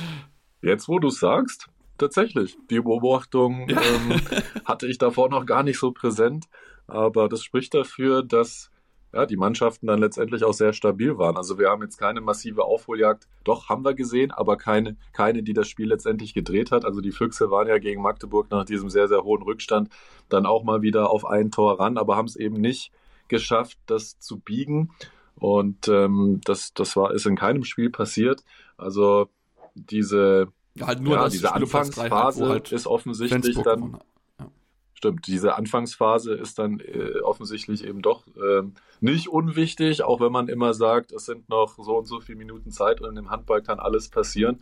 Jetzt, wo du es sagst, tatsächlich. Die Beobachtung ja. ähm, hatte ich davor noch gar nicht so präsent, aber das spricht dafür, dass ja, die Mannschaften dann letztendlich auch sehr stabil waren. Also wir haben jetzt keine massive Aufholjagd, doch haben wir gesehen, aber keine, keine, die das Spiel letztendlich gedreht hat. Also die Füchse waren ja gegen Magdeburg nach diesem sehr, sehr hohen Rückstand dann auch mal wieder auf ein Tor ran, aber haben es eben nicht geschafft, das zu biegen. Und ähm, das, das war, ist in keinem Spiel passiert. Also diese, ja, halt nur ja, das diese Spiel Anfangsphase halt, halt ist offensichtlich Flensburg dann... gewonnen. Stimmt, diese Anfangsphase ist dann äh, offensichtlich eben doch ähm, nicht unwichtig, auch wenn man immer sagt, es sind noch so und so viele Minuten Zeit und im Handball kann alles passieren,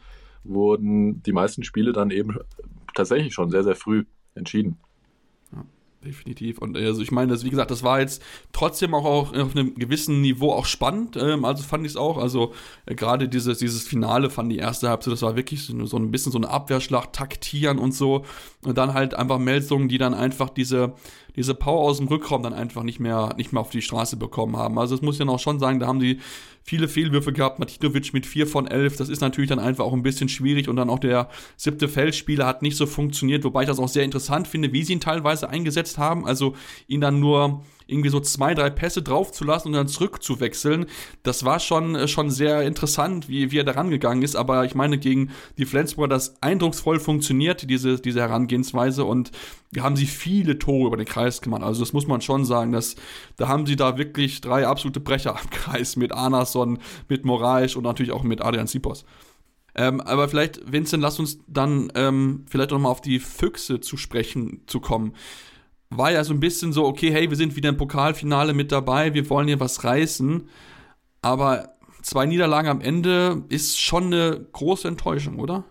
wurden die meisten Spiele dann eben tatsächlich schon sehr, sehr früh entschieden. Ja, definitiv. Und also ich meine, das, wie gesagt, das war jetzt trotzdem auch, auch auf einem gewissen Niveau auch spannend, ähm, also fand ich es auch, also äh, gerade dieses, dieses Finale fand die erste Halbzeit, das war wirklich so, so ein bisschen so eine Abwehrschlacht, Taktieren und so und dann halt einfach Melsungen, die dann einfach diese diese Power aus dem Rückraum dann einfach nicht mehr nicht mehr auf die Straße bekommen haben. Also das muss ich dann auch schon sagen, da haben die viele Fehlwürfe gehabt, Matinovic mit vier von elf, das ist natürlich dann einfach auch ein bisschen schwierig und dann auch der siebte Feldspieler hat nicht so funktioniert, wobei ich das auch sehr interessant finde, wie sie ihn teilweise eingesetzt haben, also ihn dann nur irgendwie so zwei, drei Pässe draufzulassen und dann zurückzuwechseln, das war schon, schon sehr interessant, wie, wie er da rangegangen ist, aber ich meine, gegen die Flensburger das eindrucksvoll funktioniert, diese, diese Herangehensweise, und wir haben sie viele Tore über den Kreis gemacht, also das muss man schon sagen, dass, da haben sie da wirklich drei absolute Brecher am Kreis mit Arnason, mit Moraes und natürlich auch mit Adrian Sipos. Ähm, aber vielleicht, Vincent, lass uns dann ähm, vielleicht noch mal auf die Füchse zu sprechen zu kommen. War ja so ein bisschen so, okay, hey, wir sind wieder im Pokalfinale mit dabei, wir wollen hier was reißen, aber zwei Niederlagen am Ende ist schon eine große Enttäuschung, oder?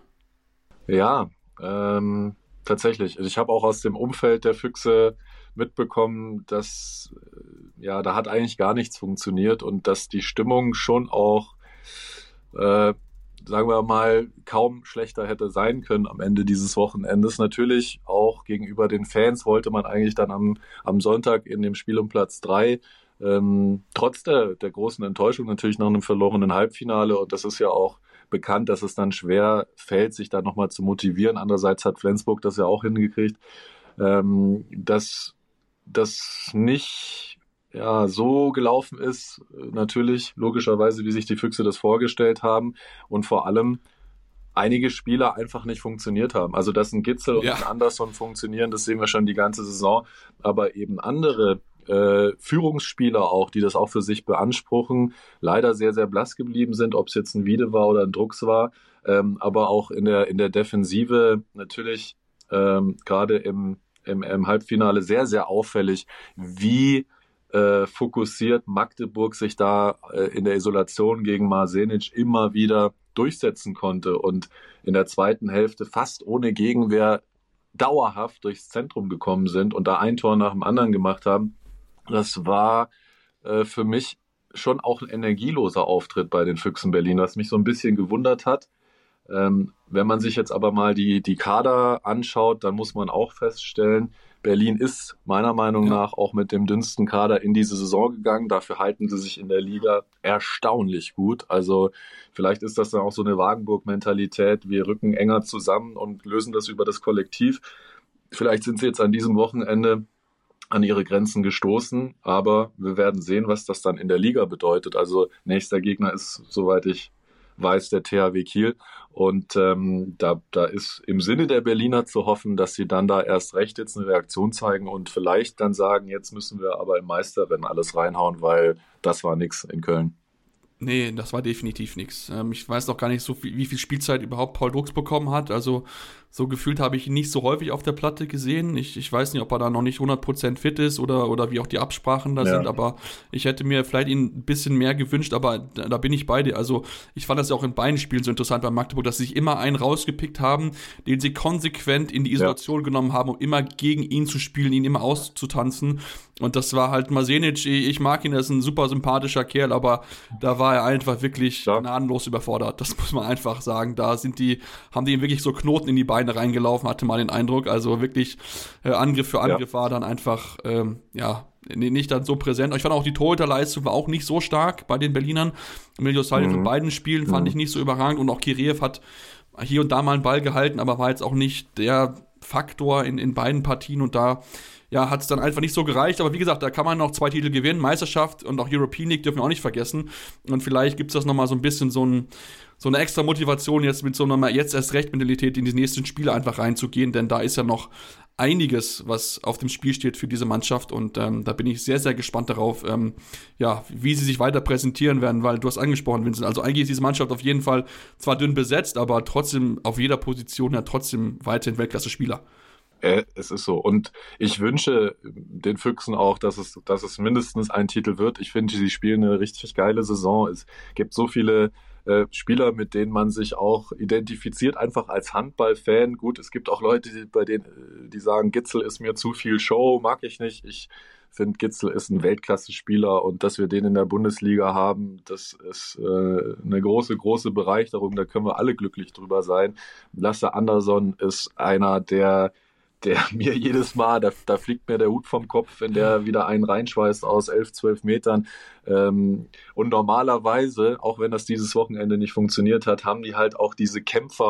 Ja, ähm, tatsächlich. Ich habe auch aus dem Umfeld der Füchse mitbekommen, dass ja, da hat eigentlich gar nichts funktioniert und dass die Stimmung schon auch äh, sagen wir mal, kaum schlechter hätte sein können am Ende dieses Wochenendes. Natürlich auch gegenüber den Fans wollte man eigentlich dann am, am Sonntag in dem Spiel um Platz drei, ähm, trotz der, der großen Enttäuschung natürlich nach einem verlorenen Halbfinale, und das ist ja auch bekannt, dass es dann schwer fällt, sich da nochmal zu motivieren. Andererseits hat Flensburg das ja auch hingekriegt, ähm, dass das nicht ja, so gelaufen ist, natürlich, logischerweise, wie sich die Füchse das vorgestellt haben, und vor allem einige Spieler einfach nicht funktioniert haben. Also, dass ein Gitzel und ja. ein Anderson funktionieren, das sehen wir schon die ganze Saison, aber eben andere äh, Führungsspieler auch, die das auch für sich beanspruchen, leider sehr, sehr blass geblieben sind, ob es jetzt ein Wiede war oder ein Drucks war, ähm, aber auch in der, in der Defensive natürlich ähm, gerade im, im, im Halbfinale sehr, sehr auffällig, wie Äh, fokussiert Magdeburg sich da äh, in der Isolation gegen Marsenic immer wieder durchsetzen konnte und in der zweiten Hälfte fast ohne Gegenwehr dauerhaft durchs Zentrum gekommen sind und da ein Tor nach dem anderen gemacht haben. Das war äh, für mich schon auch ein energieloser Auftritt bei den Füchsen Berlin, was mich so ein bisschen gewundert hat. Ähm, wenn man sich jetzt aber mal die, die Kader anschaut, dann muss man auch feststellen, Berlin ist meiner Meinung ja. nach auch mit dem dünnsten Kader in diese Saison gegangen. Dafür halten sie sich in der Liga erstaunlich gut. Also vielleicht ist das dann auch so eine Wagenburg-Mentalität. Wir rücken enger zusammen und lösen das über das Kollektiv. Vielleicht sind sie jetzt an diesem Wochenende an ihre Grenzen gestoßen, aber wir werden sehen, was das dann in der Liga bedeutet. Also nächster Gegner ist, soweit ich weiß, der T H W Kiel, und ähm, da, da ist im Sinne der Berliner zu hoffen, dass sie dann da erst recht jetzt eine Reaktion zeigen und vielleicht dann sagen, jetzt müssen wir aber im Meisterrennen alles reinhauen, weil das war nix in Köln. Nee, das war definitiv nichts. Ähm, ich weiß noch gar nicht, so viel, wie viel Spielzeit überhaupt Paul Drucks bekommen hat. Also so gefühlt habe ich ihn nicht so häufig auf der Platte gesehen. Ich, ich weiß nicht, ob er da noch nicht hundert Prozent fit ist oder, oder wie auch die Absprachen da ja. sind. Aber ich hätte mir vielleicht ihn ein bisschen mehr gewünscht, aber da, da bin ich bei dir. Also ich fand das ja auch in beiden Spielen so interessant bei Magdeburg, dass sie sich immer einen rausgepickt haben, den sie konsequent in die Isolation ja. genommen haben, um immer gegen ihn zu spielen, ihn immer auszutanzen. Und das war halt Marsenic, ich mag ihn, er ist ein super sympathischer Kerl, aber da war er einfach wirklich ja. gnadenlos überfordert. Das muss man einfach sagen. Da sind die, haben die ihm wirklich so Knoten in die Beine reingelaufen, hatte mal den Eindruck. Also wirklich äh, Angriff für Angriff ja. war dann einfach, ähm, ja, nicht dann so präsent. Ich fand auch die Torhüterleistung war auch nicht so stark bei den Berlinern. Emilio Salih mhm. in beiden Spielen fand mhm. ich nicht so überragend, und auch Kiriev hat hier und da mal einen Ball gehalten, aber war jetzt auch nicht der Faktor in, in beiden Partien, und da ja, hat es dann einfach nicht so gereicht. Aber wie gesagt, da kann man noch zwei Titel gewinnen. Meisterschaft und auch European League dürfen wir auch nicht vergessen. Und vielleicht gibt es das nochmal so ein bisschen so, ein, so eine extra Motivation, jetzt mit so einer jetzt erst recht Mentalität in die nächsten Spiele einfach reinzugehen. Denn da ist ja noch einiges, was auf dem Spiel steht für diese Mannschaft. Und ähm, da bin ich sehr, sehr gespannt darauf, ähm, ja, wie sie sich weiter präsentieren werden. Weil du hast angesprochen, Vincent, also eigentlich ist diese Mannschaft auf jeden Fall zwar dünn besetzt, aber trotzdem auf jeder Position ja trotzdem weiterhin Weltklasse-Spieler. Es ist so. Und ich wünsche den Füchsen auch, dass es, dass es mindestens ein Titel wird. Ich finde, sie spielen eine richtig geile Saison. Es gibt so viele äh, Spieler, mit denen man sich auch identifiziert, einfach als Handballfan. Gut, es gibt auch Leute, die, bei denen, die sagen, Gitzel ist mir zu viel Show, mag ich nicht. Ich finde, Gitzel ist ein Weltklasse-Spieler, und dass wir den in der Bundesliga haben, das ist äh, eine große, große Bereicherung. Da können wir alle glücklich drüber sein. Lasse Anderson ist einer, der der mir jedes Mal, da, da fliegt mir der Hut vom Kopf, wenn der wieder einen reinschweißt aus elf, zwölf Metern. Ähm, und normalerweise, auch wenn das dieses Wochenende nicht funktioniert hat, haben die halt auch diese Kämpfer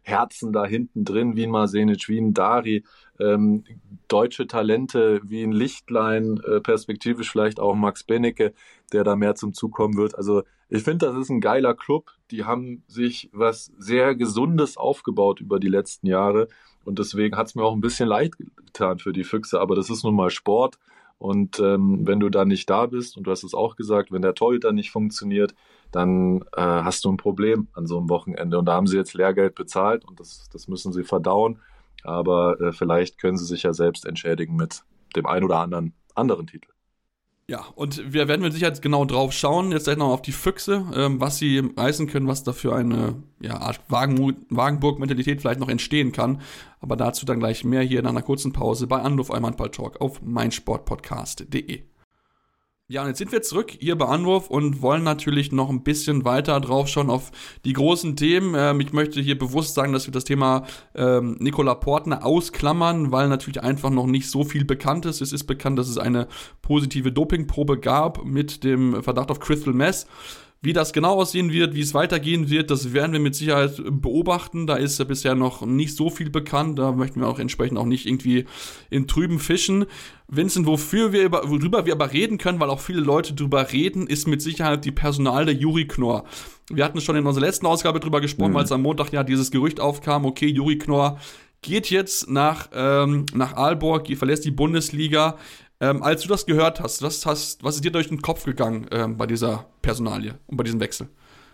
Herzen da hinten drin, wie ein Marsenic, wie ein Dari, ähm, deutsche Talente wie ein Lichtlein, äh, perspektivisch vielleicht auch Max Benecke, der da mehr zum Zug kommen wird. Also ich finde, das ist ein geiler Club. Die haben sich was sehr Gesundes aufgebaut über die letzten Jahre und deswegen hat es mir auch ein bisschen leid getan für die Füchse, aber das ist nun mal Sport und ähm, wenn du da nicht da bist, und du hast es auch gesagt, wenn der Torhüter nicht funktioniert, dann äh, hast du ein Problem an so einem Wochenende. Und da haben sie jetzt Lehrgeld bezahlt und das, das müssen sie verdauen. Aber äh, vielleicht können sie sich ja selbst entschädigen mit dem ein oder anderen anderen Titel. Ja, und wir werden mit Sicherheit genau drauf schauen, jetzt gleich noch auf die Füchse, ähm, was sie reißen können, was da für eine ja, Art Wagenmut, Wagenburg-Mentalität vielleicht noch entstehen kann. Aber dazu dann gleich mehr hier nach einer kurzen Pause bei Anruf eurem Handball-Talk auf meinsportpodcast punkt de. Ja, und jetzt sind wir zurück hier bei Anwurf und wollen natürlich noch ein bisschen weiter drauf schauen auf die großen Themen. Ähm, ich möchte hier bewusst sagen, dass wir das Thema ähm, Nicola Portner ausklammern, weil natürlich einfach noch nicht so viel bekannt ist. Es ist bekannt, dass es eine positive Dopingprobe gab mit dem Verdacht auf Crystal Meth. Wie das genau aussehen wird, wie es weitergehen wird, das werden wir mit Sicherheit beobachten. Da ist ja bisher noch nicht so viel bekannt. Da möchten wir auch entsprechend auch nicht irgendwie in Trüben fischen. Vincent, wofür wir über, worüber wir aber reden können, weil auch viele Leute drüber reden, ist mit Sicherheit die Personalie Juri Knorr. Wir hatten schon in unserer letzten Ausgabe drüber gesprochen, mhm. als am Montag ja dieses Gerücht aufkam, okay, Juri Knorr geht jetzt nach, ähm, nach Aalborg, verlässt die Bundesliga. Ähm, als du das gehört hast, was, hast, was ist dir durch den Kopf gegangen ähm, bei dieser Personalie und bei diesem Wechsel?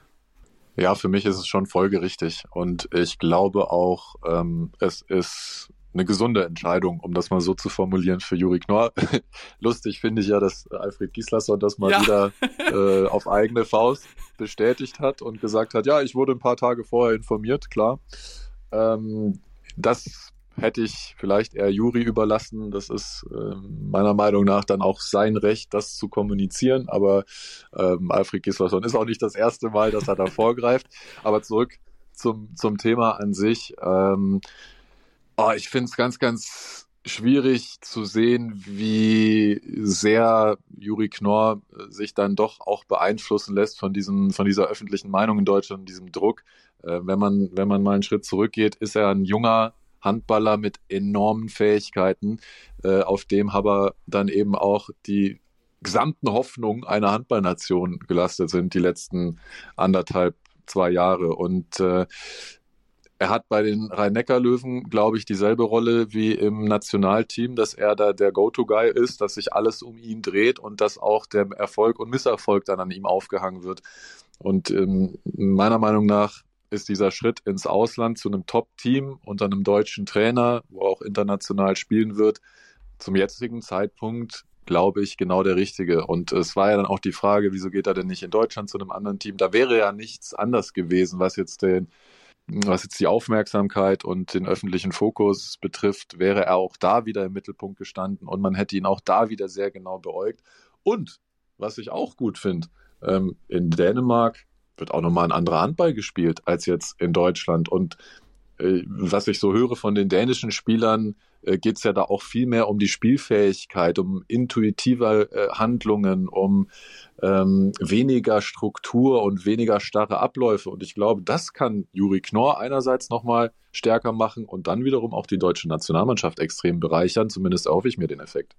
Ja, für mich ist es schon folgerichtig und ich glaube auch, ähm, es ist eine gesunde Entscheidung, um das mal so zu formulieren für Juri Knorr. Lustig finde ich ja, dass Alfred Gislason das mal ja. wieder äh, auf eigene Faust bestätigt hat und gesagt hat, ja, ich wurde ein paar Tage vorher informiert, klar. Ähm, das hätte ich vielleicht eher Juri überlassen. Das ist äh, meiner Meinung nach dann auch sein Recht, das zu kommunizieren. Aber ähm, Alfred Gislason ist auch nicht das erste Mal, dass er da vorgreift. Aber zurück zum, zum Thema an sich. Ähm, oh, ich finde es ganz, ganz schwierig zu sehen, wie sehr Juri Knorr sich dann doch auch beeinflussen lässt von diesem, von dieser öffentlichen Meinung in Deutschland, diesem Druck. Äh, wenn man, wenn man mal einen Schritt zurückgeht, ist er ein junger Handballer mit enormen Fähigkeiten, äh, auf dem aber dann eben auch die gesamten Hoffnungen einer Handballnation gelastet sind, die letzten anderthalb, zwei Jahre. Und äh, er hat bei den Rhein-Neckar-Löwen, glaube ich, dieselbe Rolle wie im Nationalteam, dass er da der Go-To-Guy ist, dass sich alles um ihn dreht und dass auch der Erfolg und Misserfolg dann an ihm aufgehangen wird. Und ähm, meiner Meinung nach ist dieser Schritt ins Ausland zu einem Top-Team unter einem deutschen Trainer, wo er auch international spielen wird, zum jetzigen Zeitpunkt, glaube ich, genau der richtige. Und es war ja dann auch die Frage, wieso geht er denn nicht in Deutschland zu einem anderen Team? Da wäre ja nichts anders gewesen, was jetzt den, was jetzt die Aufmerksamkeit und den öffentlichen Fokus betrifft, wäre er auch da wieder im Mittelpunkt gestanden und man hätte ihn auch da wieder sehr genau beäugt. Und, was ich auch gut finde, ähm, in Dänemark wird auch nochmal ein anderer Handball gespielt als jetzt in Deutschland. Und äh, was ich so höre von den dänischen Spielern, äh, geht es ja da auch viel mehr um die Spielfähigkeit, um intuitive äh, Handlungen, um ähm, weniger Struktur und weniger starre Abläufe. Und ich glaube, das kann Juri Knorr einerseits nochmal stärker machen und dann wiederum auch die deutsche Nationalmannschaft extrem bereichern. Zumindest erhoffe ich mir den Effekt.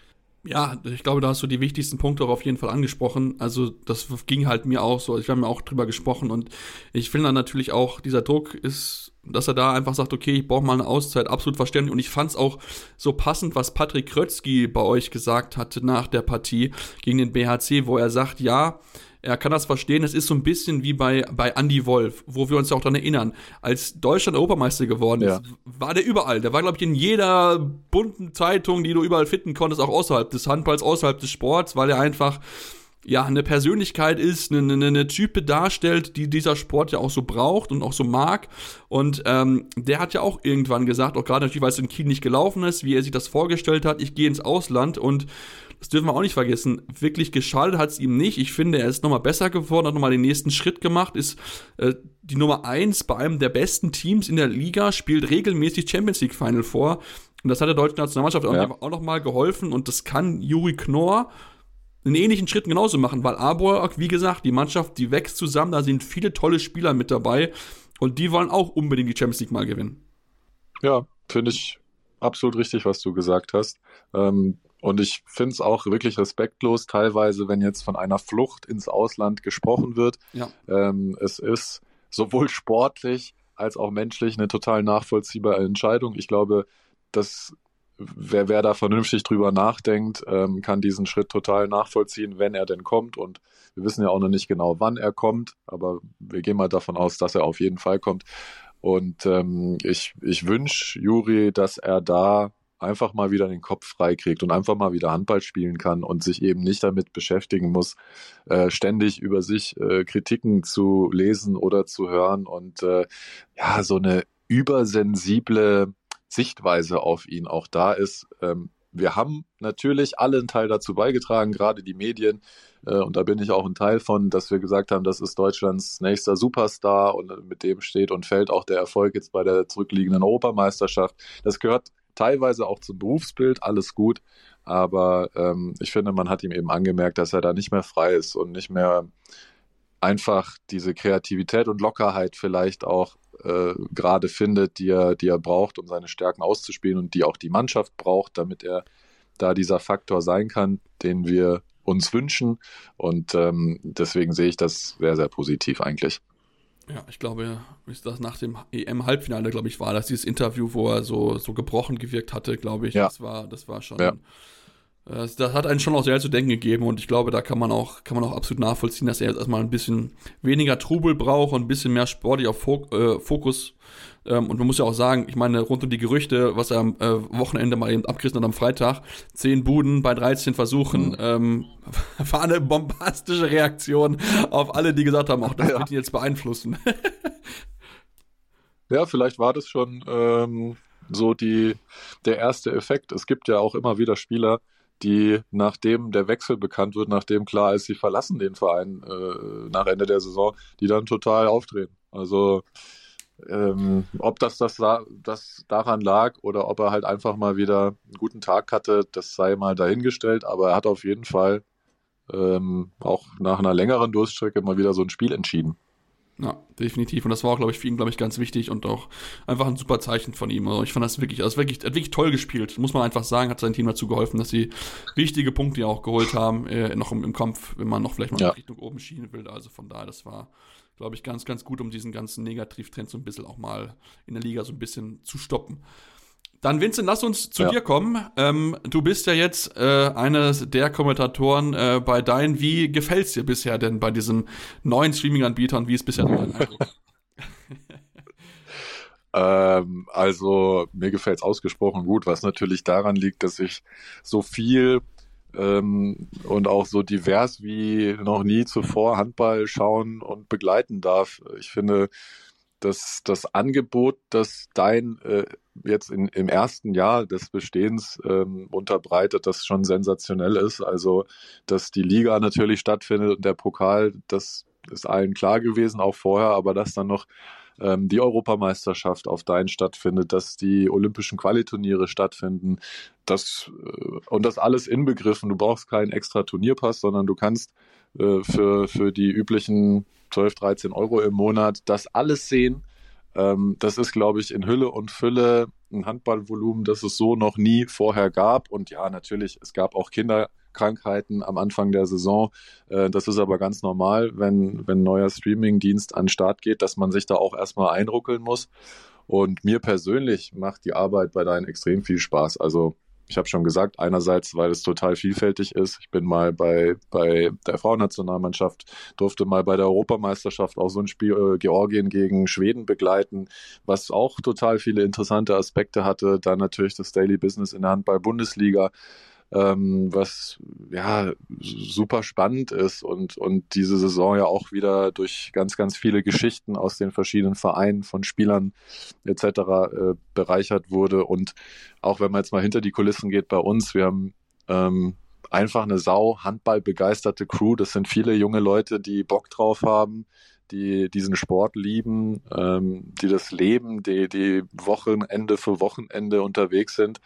Ja, ich glaube, da hast du die wichtigsten Punkte auch auf jeden Fall angesprochen. Also das ging halt mir auch so. Ich habe mir auch drüber gesprochen und ich finde dann natürlich auch, dieser Druck ist, dass er da einfach sagt, okay, ich brauche mal eine Auszeit, absolut verständlich. Und ich fand es auch so passend, was Patrick Krötzky bei euch gesagt hatte nach der Partie gegen den B H C, wo er sagt, ja, er kann das verstehen, es ist so ein bisschen wie bei, bei Andy Wolf, wo wir uns ja auch dran erinnern. Als Deutschland Europameister geworden ist, ja. war der überall. Der war, glaube ich, in jeder bunten Zeitung, die du überall finden konntest, auch außerhalb des Handballs, außerhalb des Sports, weil er einfach ja eine Persönlichkeit ist, eine, eine, eine Type darstellt, die dieser Sport ja auch so braucht und auch so mag. Und ähm, der hat ja auch irgendwann gesagt, auch gerade natürlich, weil es in Kiel nicht gelaufen ist, wie er sich das vorgestellt hat, ich gehe ins Ausland und das dürfen wir auch nicht vergessen, wirklich geschadet hat es ihm nicht. Ich finde, er ist nochmal besser geworden, hat nochmal den nächsten Schritt gemacht, ist äh, die Nummer eins bei einem der besten Teams in der Liga, spielt regelmäßig Champions League Final vor. Und das hat der deutschen Nationalmannschaft ja. auch nochmal geholfen. Und das kann Juri Knorr einen ähnlichen Schritt genauso machen, weil Aalborg, wie gesagt, die Mannschaft, die wächst zusammen, da sind viele tolle Spieler mit dabei. Und die wollen auch unbedingt die Champions League mal gewinnen. Ja, finde ich absolut richtig, was du gesagt hast. Ähm, und ich finde es auch wirklich respektlos teilweise, wenn jetzt von einer Flucht ins Ausland gesprochen wird. Ja. Ähm, es ist sowohl sportlich als auch menschlich eine total nachvollziehbare Entscheidung. Ich glaube, dass wer, wer da vernünftig drüber nachdenkt, ähm, kann diesen Schritt total nachvollziehen, wenn er denn kommt. Und wir wissen ja auch noch nicht genau, wann er kommt, aber wir gehen mal davon aus, dass er auf jeden Fall kommt. Und ähm, ich, ich wünsche Juri, dass er da einfach mal wieder den Kopf frei kriegt und einfach mal wieder Handball spielen kann und sich eben nicht damit beschäftigen muss, äh, ständig über sich äh, Kritiken zu lesen oder zu hören und äh, ja, so eine übersensible Sichtweise auf ihn auch da ist. Ähm, wir haben natürlich alle einen Teil dazu beigetragen, gerade die Medien, äh, und da bin ich auch ein Teil von, dass wir gesagt haben, das ist Deutschlands nächster Superstar und mit dem steht und fällt auch der Erfolg jetzt bei der zurückliegenden Europameisterschaft. Das gehört teilweise auch zum Berufsbild, alles gut, aber ähm, ich finde, man hat ihm eben angemerkt, dass er da nicht mehr frei ist und nicht mehr einfach diese Kreativität und Lockerheit vielleicht auch äh, gerade findet, die er, die er braucht, um seine Stärken auszuspielen und die auch die Mannschaft braucht, damit er da dieser Faktor sein kann, den wir uns wünschen. Und ähm, deswegen sehe ich das sehr, sehr positiv eigentlich. Ja, ich glaube, ist das nach dem E M-Halbfinale, glaube ich, war das dieses Interview, wo er so, so gebrochen gewirkt hatte, glaube ich. Ja. Das war, das war schon. Ja. Das, das hat einen schon auch sehr zu denken gegeben und ich glaube, da kann man auch, kann man auch absolut nachvollziehen, dass er jetzt erstmal ein bisschen weniger Trubel braucht und ein bisschen mehr sportlich auf Fok- äh, Fokus. Ähm, und man muss ja auch sagen, ich meine, rund um die Gerüchte, was er am äh, Wochenende mal eben abgerissen hat am Freitag, zehn Buden bei dreizehn Versuchen, mhm. ähm, war eine bombastische Reaktion auf alle, die gesagt haben, auch das ja. wird ihn jetzt beeinflussen. Ja, vielleicht war das schon ähm, so die, der erste Effekt. Es gibt ja auch immer wieder Spieler, die nachdem der Wechsel bekannt wird, nachdem klar ist, sie verlassen den Verein äh, nach Ende der Saison, die dann total aufdrehen. Also ähm, ob das, das das daran lag oder ob er halt einfach mal wieder einen guten Tag hatte, das sei mal dahingestellt, aber er hat auf jeden Fall ähm, auch nach einer längeren Durststrecke mal wieder so ein Spiel entschieden. Ja, definitiv. Und das war auch, glaube ich, für ihn, glaube ich, ganz wichtig und auch einfach ein super Zeichen von ihm. Also ich fand das wirklich, also wirklich, er hat wirklich toll gespielt. Muss man einfach sagen, hat sein Team dazu geholfen, dass sie wichtige Punkte auch geholt haben, äh, noch im, im Kampf, wenn man noch vielleicht mal ja. in Richtung oben schienen will. Also von daher, das war, glaube ich, ganz, ganz gut, um diesen ganzen Negativtrend so ein bisschen auch mal in der Liga so ein bisschen zu stoppen. Dann, Vincent, lass uns zu ja. dir kommen. Ähm, du bist ja jetzt äh, einer der Kommentatoren äh, bei Dein. Wie gefällt's dir bisher denn bei diesem neuen Streaming-Anbieter und wie ist bisher dein Eindruck? ähm, also, mir gefällt's ausgesprochen gut, was natürlich daran liegt, dass ich so viel ähm, und auch so divers wie noch nie zuvor Handball schauen und begleiten darf. Ich finde, dass das Angebot, das Dein äh, jetzt in, im ersten Jahr des Bestehens ähm, unterbreitet, das schon sensationell ist. Also, dass die Liga natürlich stattfindet und der Pokal, das ist allen klar gewesen, auch vorher, aber dass dann noch ähm, die Europameisterschaft auf Dein stattfindet, dass die olympischen Qualiturniere stattfinden, das, äh, und das alles inbegriffen. Du brauchst keinen extra Turnierpass, sondern du kannst äh, für, für die üblichen zwölf, dreizehn Euro im Monat das alles sehen. Ähm, das ist, glaube ich, in Hülle und Fülle ein Handballvolumen, das es so noch nie vorher gab. Und ja, natürlich, es gab auch Kinderkrankheiten am Anfang der Saison. Äh, das ist aber ganz normal, wenn, wenn ein neuer Streamingdienst an den Start geht, dass man sich da auch erstmal einruckeln muss. Und mir persönlich macht die Arbeit bei Dein extrem viel Spaß. Also ich habe schon gesagt, einerseits, weil es total vielfältig ist. Ich bin mal bei, bei der Frauennationalmannschaft, durfte mal bei der Europameisterschaft auch so ein Spiel äh, Georgien gegen Schweden begleiten, was auch total viele interessante Aspekte hatte. Dann natürlich das Daily Business in der Handball-Bundesliga, ähm, was ja super spannend ist und, und diese Saison ja auch wieder durch ganz, ganz viele Geschichten aus den verschiedenen Vereinen von Spielern et cetera äh, bereichert wurde. Und auch wenn man jetzt mal hinter die Kulissen geht bei uns, wir haben ähm, einfach eine sau handballbegeisterte Crew. Das sind viele junge Leute, die Bock drauf haben, die diesen Sport lieben, ähm, die das leben, die, die Wochenende für Wochenende unterwegs sind.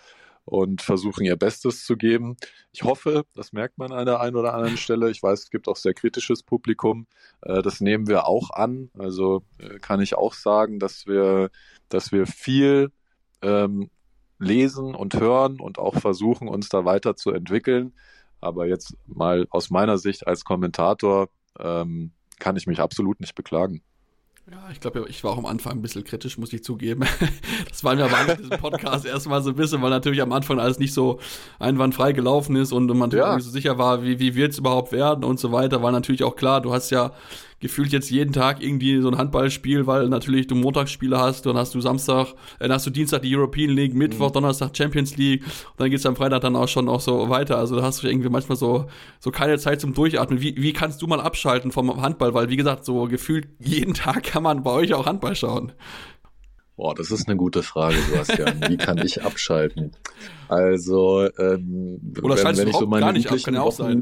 und versuchen ihr Bestes zu geben. Ich hoffe, das merkt man an der einen oder anderen Stelle. Ich weiß, es gibt auch sehr kritisches Publikum. Äh, das nehmen wir auch an. Also äh, kann ich auch sagen, dass wir, dass wir viel ähm, lesen und hören und auch versuchen, uns da weiterzuentwickeln. Aber jetzt mal aus meiner Sicht als Kommentator ähm, kann ich mich absolut nicht beklagen. Ja, ich glaube, ich war auch am Anfang ein bisschen kritisch, muss ich zugeben. Das war mir aber an diesem Podcast erstmal so ein bisschen, weil natürlich am Anfang alles nicht so einwandfrei gelaufen ist und man natürlich Ja. nicht so sicher war, wie, wie wird es überhaupt werden und so weiter. War natürlich auch klar, du hast ja gefühlt jetzt jeden Tag irgendwie so ein Handballspiel, weil natürlich du Montagsspiele hast, dann hast du Samstag, äh, dann hast du Dienstag die European League, Mittwoch, mhm. Donnerstag Champions League und dann geht's am Freitag dann auch schon auch so weiter. Also da hast du irgendwie manchmal so so keine Zeit zum Durchatmen. Wie, wie kannst du mal abschalten vom Handball? Weil wie gesagt, so gefühlt jeden Tag kann man bei euch auch Handball schauen. Boah, das ist eine gute Frage, Sebastian. Wie kann ich abschalten? Also, ähm, Oder wenn, schaltest wenn du ich so überhaupt meine gar nicht ab, kann ja auch Wochen, sein.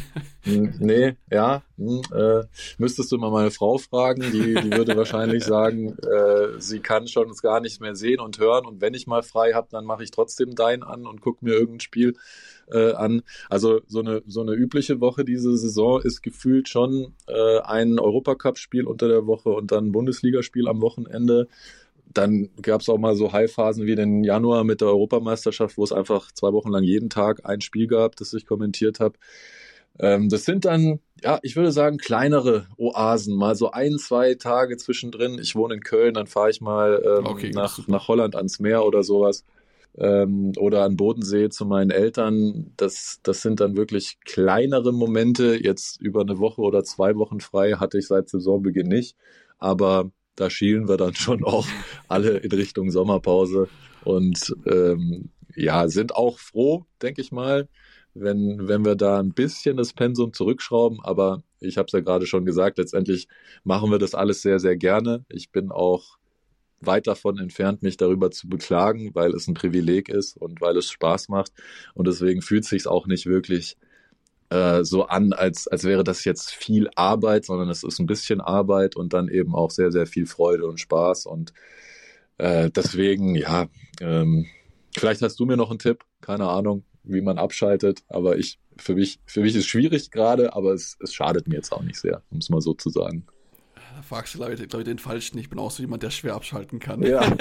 Nee, ja, hm, äh, müsstest du mal meine Frau fragen, die, die würde wahrscheinlich sagen, äh, sie kann schon es gar nicht mehr sehen und hören und wenn ich mal frei habe, dann mache ich trotzdem Dein an und gucke mir irgendein Spiel äh, an. Also so eine, so eine übliche Woche diese Saison ist gefühlt schon äh, ein Europacup-Spiel unter der Woche und dann ein Bundesligaspiel am Wochenende. Dann gab es auch mal so High-Phasen wie den Januar mit der Europameisterschaft, wo es einfach zwei Wochen lang jeden Tag ein Spiel gab, das ich kommentiert habe. Ähm, das sind dann, ja, ich würde sagen, kleinere Oasen, mal so ein, zwei Tage zwischendrin. Ich wohne in Köln, dann fahre ich mal ähm, Okay, nach, nach Holland ans Meer oder sowas. Ähm, oder an Bodensee zu meinen Eltern. Das, das sind dann wirklich kleinere Momente. Jetzt über eine Woche oder zwei Wochen frei hatte ich seit Saisonbeginn nicht. Aber da schielen wir dann schon auch alle in Richtung Sommerpause und ähm, ja, sind auch froh, denke ich mal, wenn, wenn wir da ein bisschen das Pensum zurückschrauben. Aber ich habe es ja gerade schon gesagt, letztendlich machen wir das alles sehr, sehr gerne. Ich bin auch weit davon entfernt, mich darüber zu beklagen, weil es ein Privileg ist und weil es Spaß macht. Und deswegen fühlt es sich auch nicht wirklich äh, so an, als, als wäre das jetzt viel Arbeit, sondern es ist ein bisschen Arbeit und dann eben auch sehr, sehr viel Freude und Spaß. Und äh, deswegen, ja, ähm, vielleicht hast du mir noch einen Tipp, keine Ahnung, wie man abschaltet, aber ich, für mich, für mich ist es schwierig gerade, aber es, es schadet mir jetzt auch nicht sehr, um es mal so zu sagen. Da fragst du, glaube ich, glaub ich, den Falschen. Ich bin auch so jemand, der schwer abschalten kann. Ja.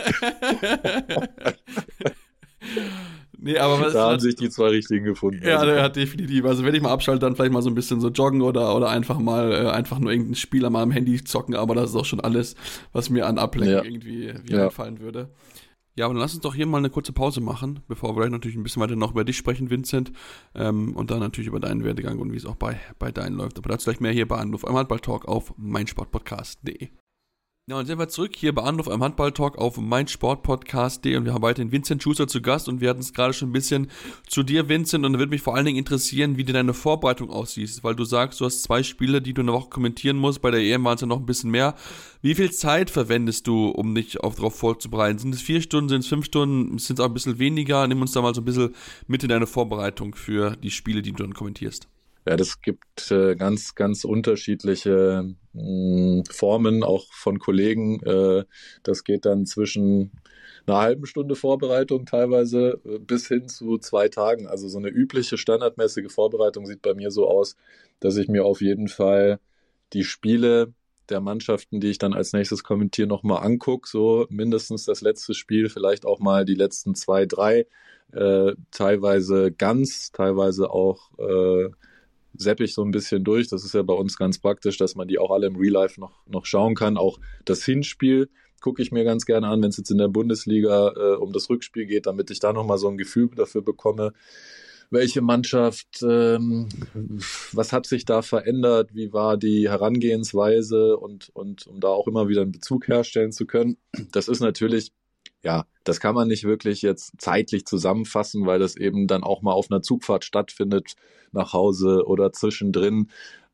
Nee, aber was, da haben sich die zwei Richtigen gefunden. Ja, also. der hat definitiv. Also wenn ich mal abschalte, dann vielleicht mal so ein bisschen so joggen oder, oder einfach mal äh, einfach nur irgendein Spiel an meinem Handy zocken, aber das ist auch schon alles, was mir an Ablenkung Ja. irgendwie wie Ja. einfallen würde. Ja, aber dann lass uns doch hier mal eine kurze Pause machen, bevor wir gleich natürlich ein bisschen weiter noch über dich sprechen, Vincent, ähm, und dann natürlich über deinen Werdegang und wie es auch bei, bei deinen läuft. Aber dazu gleich mehr hier bei Anruf am Handball-Talk auf meinsportpodcast punkt de. Ja, und sind wir zurück hier bei Anruf am Handball-Talk auf meinsportpodcast punkt de und wir haben weiterhin Vincent Schuster zu Gast und wir hatten es gerade schon ein bisschen zu dir, Vincent, und da würde mich vor allen Dingen interessieren, wie dir deine Vorbereitung aussieht, weil du sagst, du hast zwei Spiele, die du in der Woche kommentieren musst, bei der E M waren es ja noch ein bisschen mehr. Wie viel Zeit verwendest du, um dich auf, darauf vorzubereiten? Sind es vier Stunden, sind es fünf Stunden, sind es auch ein bisschen weniger? Nimm uns da mal so ein bisschen mit in deine Vorbereitung für die Spiele, die du dann kommentierst. Ja, das gibt äh, ganz, ganz unterschiedliche mh, Formen, auch von Kollegen. Äh, das geht dann zwischen einer halben Stunde Vorbereitung teilweise äh, bis hin zu zwei Tagen. Also so eine übliche, standardmäßige Vorbereitung sieht bei mir so aus, dass ich mir auf jeden Fall die Spiele der Mannschaften, die ich dann als nächstes kommentiere, nochmal angucke. So mindestens das letzte Spiel, vielleicht auch mal die letzten zwei, drei. Äh, teilweise ganz, teilweise auch äh, seppe ich so ein bisschen durch. Das ist ja bei uns ganz praktisch, dass man die auch alle im Real Life noch, noch schauen kann. Auch das Hinspiel gucke ich mir ganz gerne an, wenn es jetzt in der Bundesliga äh, um das Rückspiel geht, damit ich da nochmal so ein Gefühl dafür bekomme, welche Mannschaft, ähm, was hat sich da verändert, wie war die Herangehensweise und, und um da auch immer wieder einen Bezug herstellen zu können. Das ist natürlich, ja, das kann man nicht wirklich jetzt zeitlich zusammenfassen, weil das eben dann auch mal auf einer Zugfahrt stattfindet, nach Hause oder zwischendrin.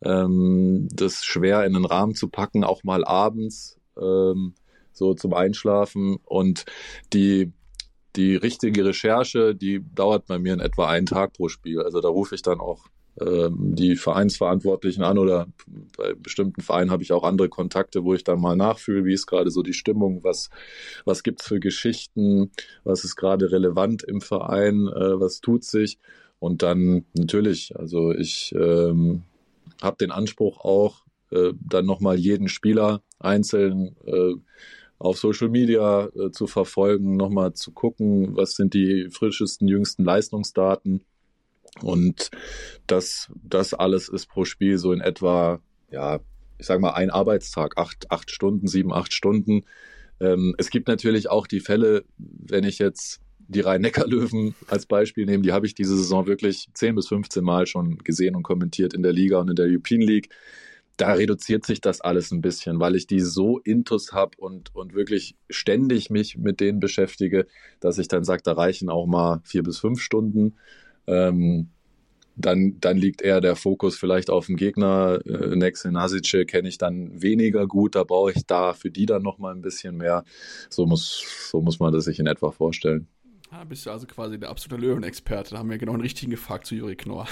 Ähm, das ist schwer in den Rahmen zu packen, auch mal abends, ähm, so zum Einschlafen. Und die, die richtige Recherche, die dauert bei mir in etwa einen Tag pro Spiel. Also da rufe ich dann auch ähm, die Vereinsverantwortlichen an oder bei bestimmten Vereinen habe ich auch andere Kontakte, wo ich dann mal nachfühle, wie ist gerade so die Stimmung, was, was gibt's für Geschichten, was ist gerade relevant im Verein, äh, was tut sich. Und dann natürlich, also ich ähm, habe den Anspruch auch, äh, dann nochmal jeden Spieler einzeln äh, auf Social Media äh, zu verfolgen, nochmal zu gucken, was sind die frischesten, jüngsten Leistungsdaten. Und das, das alles ist pro Spiel so in etwa, ja, ich sage mal, ein Arbeitstag, acht, acht Stunden, sieben, acht Stunden. Ähm, es gibt natürlich auch die Fälle, wenn ich jetzt die Rhein-Neckar-Löwen als Beispiel nehme, die habe ich diese Saison wirklich zehn bis fünfzehn Mal schon gesehen und kommentiert in der Liga und in der European League. Da reduziert sich das alles ein bisschen, weil ich die so intus habe und, und wirklich ständig mich mit denen beschäftige, dass ich dann sage, da reichen auch mal vier bis fünf Stunden. Ähm, dann, dann liegt eher der Fokus vielleicht auf dem Gegner. Äh, Nexen Hasice kenne ich dann weniger gut, da brauche ich da für die dann nochmal ein bisschen mehr. So muss, so muss man das sich in etwa vorstellen. Ah, bist du also quasi der absolute Löwenexperte. Da haben wir genau einen richtigen gefragt zu Juri Knorr.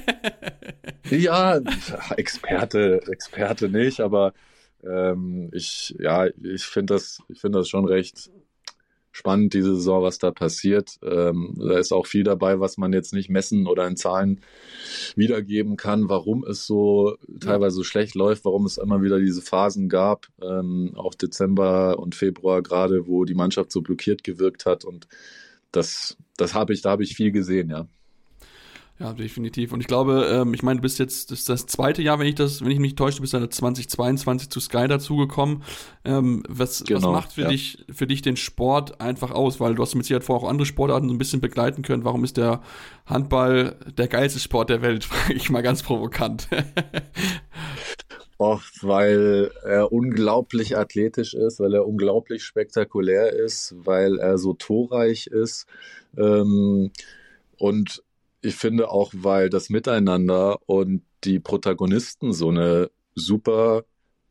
Ja, Experte, Experte nicht, aber ähm, ich, ja, ich finde das, ich finde das schon recht spannend, diese Saison, was da passiert. Ähm, da ist auch viel dabei, was man jetzt nicht messen oder in Zahlen wiedergeben kann, warum es so teilweise so schlecht läuft, warum es immer wieder diese Phasen gab, ähm, auch Dezember und Februar gerade, wo die Mannschaft so blockiert gewirkt hat, und das, das habe ich, da habe ich viel gesehen, ja. Ja, definitiv. Und ich glaube, ähm, ich meine, du bist jetzt, das ist das zweite Jahr, wenn ich das, wenn ich mich täusche, du bist dann zwanzig zweiundzwanzig zu Sky dazugekommen. Ähm, was, genau, was macht für ja. dich, für dich den Sport einfach aus? Weil du hast mit Sicherheit vorher auch andere Sportarten so ein bisschen begleiten können. Warum ist der Handball der geilste Sport der Welt? Frage ich mal ganz provokant. Och, weil er unglaublich athletisch ist, weil er unglaublich spektakulär ist, weil er so torreich ist, ähm, und ich finde auch, weil das Miteinander und die Protagonisten so eine super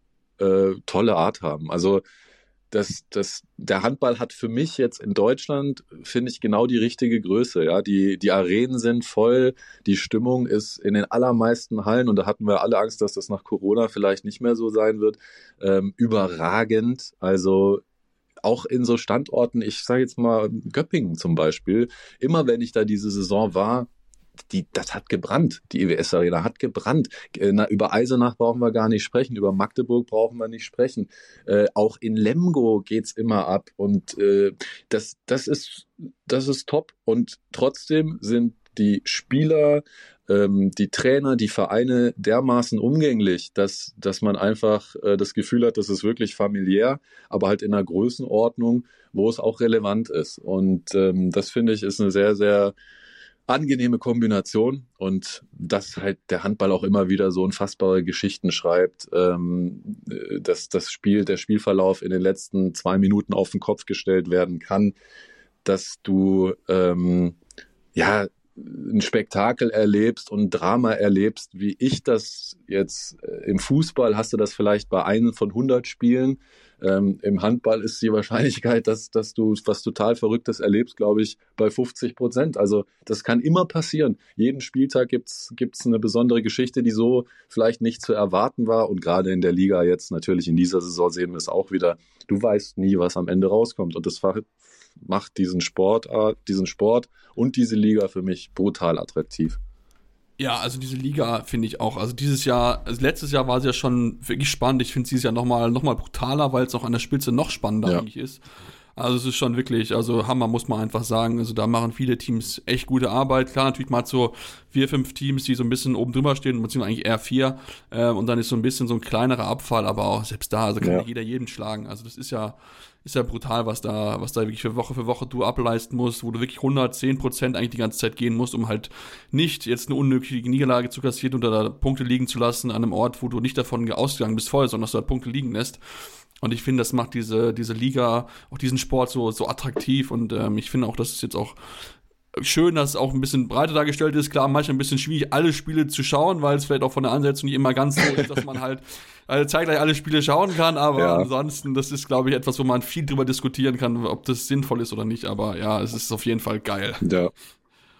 äh, tolle Art haben. Also das, das, der Handball hat für mich jetzt in Deutschland, finde ich, genau die richtige Größe. Ja, die, die Arenen sind voll, die Stimmung ist in den allermeisten Hallen, und da hatten wir alle Angst, dass das nach Corona vielleicht nicht mehr so sein wird, ähm, überragend. Also auch in so Standorten, ich sage jetzt mal Göppingen zum Beispiel, immer wenn ich da diese Saison war, Die, das hat gebrannt, die E W S-Arena hat gebrannt. Na, über Eisenach brauchen wir gar nicht sprechen, über Magdeburg brauchen wir nicht sprechen. Äh, auch in Lemgo geht's immer ab, und äh, das, das, ist, das ist top. Und trotzdem sind die Spieler, ähm, die Trainer, die Vereine dermaßen umgänglich, dass, dass man einfach äh, das Gefühl hat, das ist wirklich familiär, aber halt in einer Größenordnung, wo es auch relevant ist. Und ähm, das, finde ich, ist eine sehr, sehr angenehme Kombination, und dass halt der Handball auch immer wieder so unfassbare Geschichten schreibt, ähm, dass das Spiel, der Spielverlauf in den letzten zwei Minuten auf den Kopf gestellt werden kann, dass du ähm, ja ein Spektakel erlebst und Drama erlebst, wie ich das jetzt im Fußball hast du das vielleicht bei einem von hundert Spielen. Ähm, Im Handball ist die Wahrscheinlichkeit, dass, dass du was total Verrücktes erlebst, glaube ich, bei fünfzig Prozent. Also das kann immer passieren. Jeden Spieltag gibt's gibt's eine besondere Geschichte, die so vielleicht nicht zu erwarten war. Und gerade in der Liga jetzt, natürlich in dieser Saison, sehen wir es auch wieder. Du weißt nie, was am Ende rauskommt. Und das macht diesen Sport, diesen Sport und diese Liga für mich brutal attraktiv. Ja, also diese Liga finde ich auch, also dieses Jahr, also letztes Jahr war sie ja schon wirklich spannend, ich finde es dieses Jahr nochmal noch mal brutaler, weil es auch an der Spitze noch spannender ja. eigentlich ist. Also es ist schon wirklich, also Hammer, muss man einfach sagen, also da machen viele Teams echt gute Arbeit. Klar, natürlich mal so vier, fünf Teams, die so ein bisschen oben drüber stehen, beziehungsweise eigentlich eher vier, äh, und dann ist so ein bisschen so ein kleinerer Abfall, aber auch selbst da, also kann ja. jeder jeden schlagen, also das ist ja ist ja brutal, was da, was da wirklich für Woche für Woche du ableisten musst, wo du wirklich hundertzehn Prozent eigentlich die ganze Zeit gehen musst, um halt nicht jetzt eine unnötige Niederlage zu kassieren oder da Punkte liegen zu lassen an einem Ort, wo du nicht davon ausgegangen bist vorher, sondern dass du halt Punkte liegen lässt. Und ich finde, das macht diese, diese Liga, auch diesen Sport so, so attraktiv, und ähm, ich finde auch, dass es jetzt auch schön, dass es auch ein bisschen breiter dargestellt ist. Klar, manchmal ein bisschen schwierig, alle Spiele zu schauen, weil es vielleicht auch von der Ansetzung nicht immer ganz so ist, dass man halt also zeitgleich alle Spiele schauen kann, aber ja. ansonsten, das ist, glaube ich, etwas, wo man viel drüber diskutieren kann, ob das sinnvoll ist oder nicht, aber ja, es ist auf jeden Fall geil. Ja.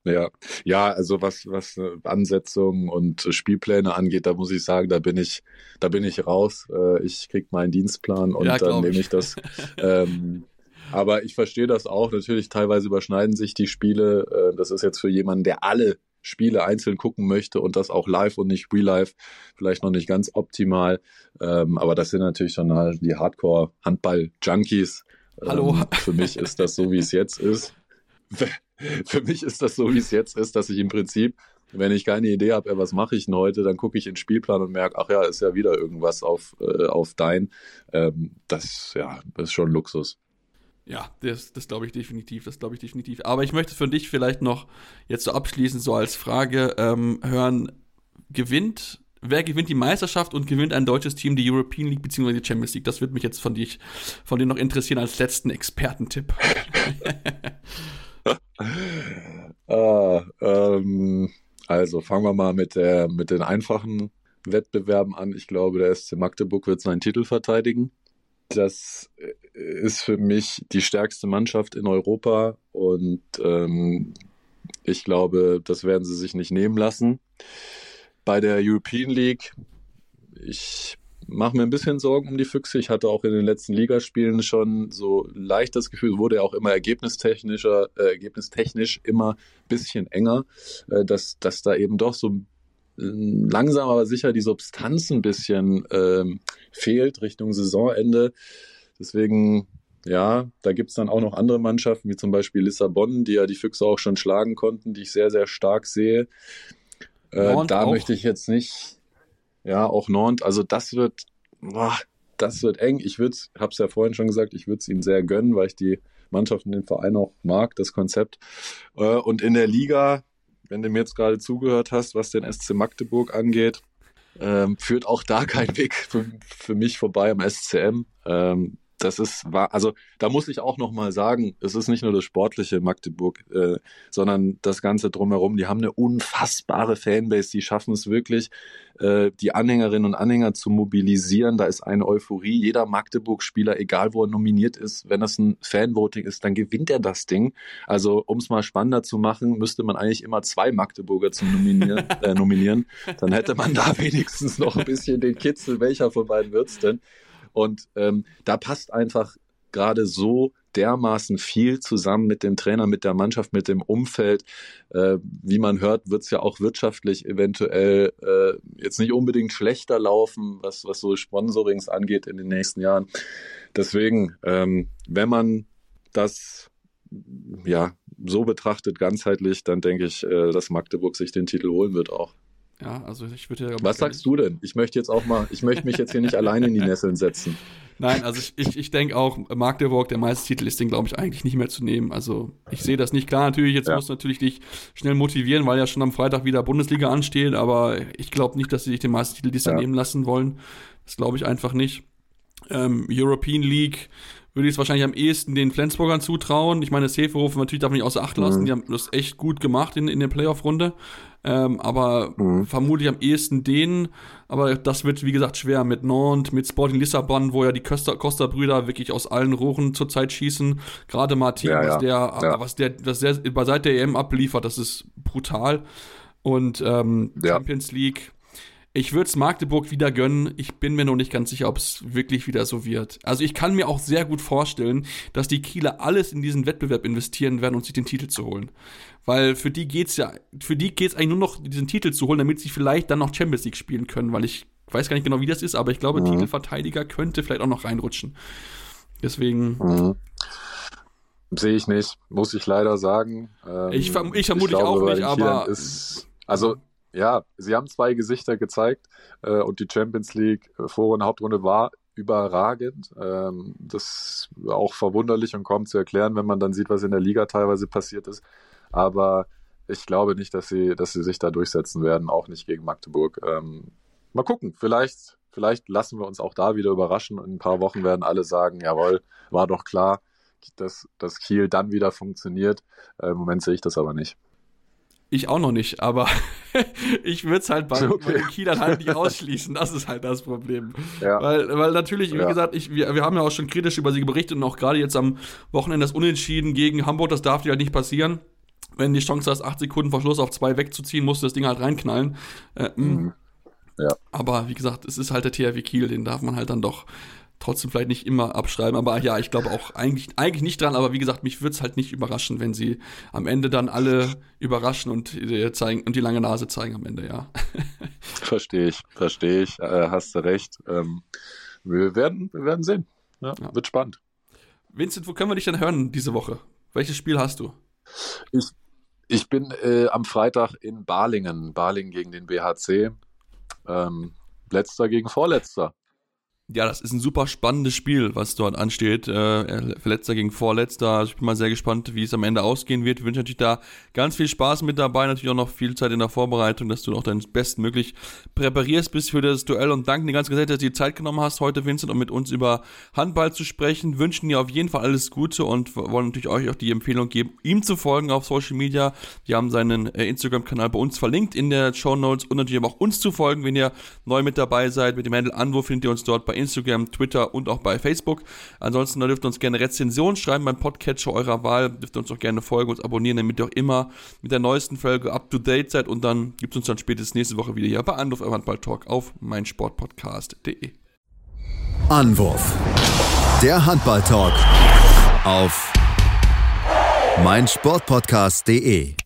Ja, ja, also was was äh, Ansetzungen und äh, Spielpläne angeht, da muss ich sagen, da bin ich, da bin ich raus. Äh, ich krieg meinen Dienstplan und Ja, dann glaub nehme ich. ich das. Ähm, aber ich verstehe das auch. Natürlich, teilweise überschneiden sich die Spiele. Äh, das ist jetzt für jemanden, der alle Spiele einzeln gucken möchte und das auch live und nicht real live, vielleicht noch nicht ganz optimal. Ähm, aber das sind natürlich schon halt die Hardcore-Handball-Junkies. Hallo. Ähm, für mich ist das so, wie es jetzt ist. Für mich ist das so, wie es jetzt ist, dass ich im Prinzip, wenn ich keine Idee habe, ja, was mache ich denn heute, dann gucke ich in den Spielplan und merke, ach ja, ist ja wieder irgendwas auf, äh, auf Dein. Ähm, das, ja, das ist schon Luxus. Ja, das, das glaube ich definitiv, das glaube ich definitiv. Aber ich möchte für dich vielleicht noch jetzt so abschließend so als Frage ähm, hören, gewinnt, wer gewinnt die Meisterschaft und gewinnt ein deutsches Team die European League bzw. die Champions League? Das würde mich jetzt von dir, von dir noch interessieren als letzten Expertentipp. ah, ähm, also fangen wir mal mit, der, mit den einfachen Wettbewerben an. Ich glaube, der S C Magdeburg wird seinen Titel verteidigen. Das ist für mich die stärkste Mannschaft in Europa und ähm, ich glaube, das werden sie sich nicht nehmen lassen. Bei der European League, ich mache mir ein bisschen Sorgen um die Füchse. Ich hatte auch in den letzten Ligaspielen schon so leicht das Gefühl, wurde ja auch immer ergebnistechnischer, äh, ergebnistechnisch immer ein bisschen enger, äh, dass, dass da eben doch so langsam aber sicher die Substanz ein bisschen ähm, fehlt Richtung Saisonende. Deswegen, ja, da gibt es dann auch noch andere Mannschaften, wie zum Beispiel Lissabon, die ja die Füchse auch schon schlagen konnten, die ich sehr, sehr stark sehe. Äh, da auch. Möchte ich jetzt nicht, ja, auch Nantes, also das wird, boah, das wird eng. Ich würde, habe es ja vorhin schon gesagt, ich würde es ihnen sehr gönnen, weil ich die Mannschaft und den Verein auch mag, das Konzept. Äh, und in der Liga, wenn du mir jetzt gerade zugehört hast, was den S C Magdeburg angeht, ähm, führt auch da kein Weg für, für mich vorbei am S C M. Ähm, das ist, war, also da muss ich auch nochmal sagen, es ist nicht nur das sportliche Magdeburg, äh, sondern das Ganze drumherum. Die haben eine unfassbare Fanbase, die schaffen es wirklich, äh, die Anhängerinnen und Anhänger zu mobilisieren. Da ist eine Euphorie. Jeder Magdeburg-Spieler, egal wo er nominiert ist, wenn das ein Fanvoting ist, dann gewinnt er das Ding. Also um es mal spannender zu machen, müsste man eigentlich immer zwei Magdeburger zum nominieren, äh, nominieren. Dann hätte man da wenigstens noch ein bisschen den Kitzel, welcher von beiden wird's denn? Und ähm, da passt einfach gerade so dermaßen viel zusammen mit dem Trainer, mit der Mannschaft, mit dem Umfeld. Äh, wie man hört, wird es ja auch wirtschaftlich eventuell äh, jetzt nicht unbedingt schlechter laufen, was, was so Sponsorings angeht in den nächsten Jahren. Deswegen, ähm, wenn man das ja so betrachtet, ganzheitlich, dann denke ich, äh, dass Magdeburg sich den Titel holen wird auch. Ja, also ich würde ja. Was sagst du denn? Ich möchte jetzt auch mal, ich möchte mich jetzt hier nicht alleine in die Nesseln setzen. Nein, also ich, ich, ich denke auch, Magdeburg, der Meistertitel ist den, glaube ich, eigentlich nicht mehr zu nehmen. Also ich sehe das nicht. Klar, natürlich, jetzt ja. musst du natürlich dich schnell motivieren, weil ja schon am Freitag wieder Bundesliga ansteht, aber ich glaube nicht, dass sie sich den Meistertitel dieses Jahr ja. nehmen lassen wollen. Das glaube ich einfach nicht. Ähm, European League würde ich es wahrscheinlich am ehesten den Flensburgern zutrauen. Ich meine, Seehofen natürlich darf man nicht außer Acht lassen. Mhm. Die haben das echt gut gemacht in, in der Playoff-Runde. Ähm, aber mhm. vermutlich am ehesten denen. Aber das wird, wie gesagt, schwer mit Nantes, mit Sporting Lissabon, wo ja die Costa-Brüder wirklich aus allen Rohren zurzeit schießen. Gerade Martin, ja, ja. was der, ja. was der, was der bei seit der E M abliefert, das ist brutal. Und ähm, ja. Champions League. Ich würde es Magdeburg wieder gönnen. Ich bin mir noch nicht ganz sicher, ob es wirklich wieder so wird. Also ich kann mir auch sehr gut vorstellen, dass die Kieler alles in diesen Wettbewerb investieren werden, um sich den Titel zu holen. Weil für die geht's ja, für die geht's eigentlich nur noch, diesen Titel zu holen, damit sie vielleicht dann noch Champions League spielen können. Weil ich weiß gar nicht genau, wie das ist, aber ich glaube, mhm. Titelverteidiger könnte vielleicht auch noch reinrutschen. Deswegen... Mhm. Sehe ich nicht, muss ich leider sagen. Ähm, ich, verm- ich vermute ich auch nicht, aber... Ist, also... Ja, sie haben zwei Gesichter gezeigt äh, und die Champions League äh, Vorrunde, Hauptrunde war überragend. Ähm, das war auch verwunderlich und kaum zu erklären, wenn man dann sieht, was in der Liga teilweise passiert ist. Aber ich glaube nicht, dass sie, dass sie sich da durchsetzen werden, auch nicht gegen Magdeburg. Ähm, mal gucken, vielleicht, vielleicht lassen wir uns auch da wieder überraschen und in ein paar Wochen werden alle sagen, jawohl, war doch klar, dass, dass Kiel dann wieder funktioniert. Äh, Im Moment sehe ich das aber nicht. Ich auch noch nicht, aber ich würde es halt bei, okay. bei den Kielern halt nicht ausschließen. Das ist halt das Problem. Ja. Weil, weil natürlich, wie ja. gesagt, ich, wir, wir haben ja auch schon kritisch über sie berichtet und auch gerade jetzt am Wochenende das Unentschieden gegen Hamburg, das darf dir halt nicht passieren. wenn du die Chance hast, acht Sekunden vor Schluss auf zwei wegzuziehen, musst du das Ding halt reinknallen. Äh, Mhm. Ja. Aber wie gesagt, es ist halt der T H W Kiel, den darf man halt dann doch trotzdem vielleicht nicht immer abschreiben. Aber ja, ich glaube auch eigentlich, eigentlich nicht dran. Aber wie gesagt, mich würde es halt nicht überraschen, wenn sie am Ende dann alle überraschen und, äh, zeigen, und die lange Nase zeigen am Ende, ja. Verstehe ich, verstehe ich. Äh, hast du recht. Ähm, wir, werden, wir werden sehen. Ja, Ja. Wird spannend. Vincent, wo können wir dich denn hören diese Woche? Welches Spiel hast du? Ich, ich bin äh, am Freitag in Balingen. Balingen gegen den B H C. Ähm, letzter gegen Vorletzter. Ja, das ist ein super spannendes Spiel, was dort ansteht. Äh, Letzter gegen Vorletzter. Also ich bin mal sehr gespannt, wie es am Ende ausgehen wird. Ich wünsche natürlich da ganz viel Spaß mit dabei. Natürlich auch noch viel Zeit in der Vorbereitung, dass du noch dein bestmöglich präparierst bist für das Duell. Und danken dir ganz gesagt, dass du dir Zeit genommen hast heute, Vincent, um mit uns über Handball zu sprechen. Wünschen dir auf jeden Fall alles Gute und wollen natürlich euch auch die Empfehlung geben, ihm zu folgen auf Social Media. Wir haben seinen äh, Instagram-Kanal bei uns verlinkt in der Shownotes und natürlich aber auch uns zu folgen, wenn ihr neu mit dabei seid. Mit dem Handle Anwurf findet ihr uns dort bei Instagram, Twitter und auch bei Facebook. Ansonsten da dürft ihr uns gerne Rezensionen schreiben beim Podcatcher eurer Wahl. Dürft ihr uns auch gerne folgen, uns abonnieren, damit ihr auch immer mit der neuesten Folge up to date seid. Und dann gibt es uns dann spätestens nächste Woche wieder hier bei Anwurf im Handball Talk auf meinsportpodcast punkt de. Anwurf. Der Handball Talk auf meinsportpodcast punkt de.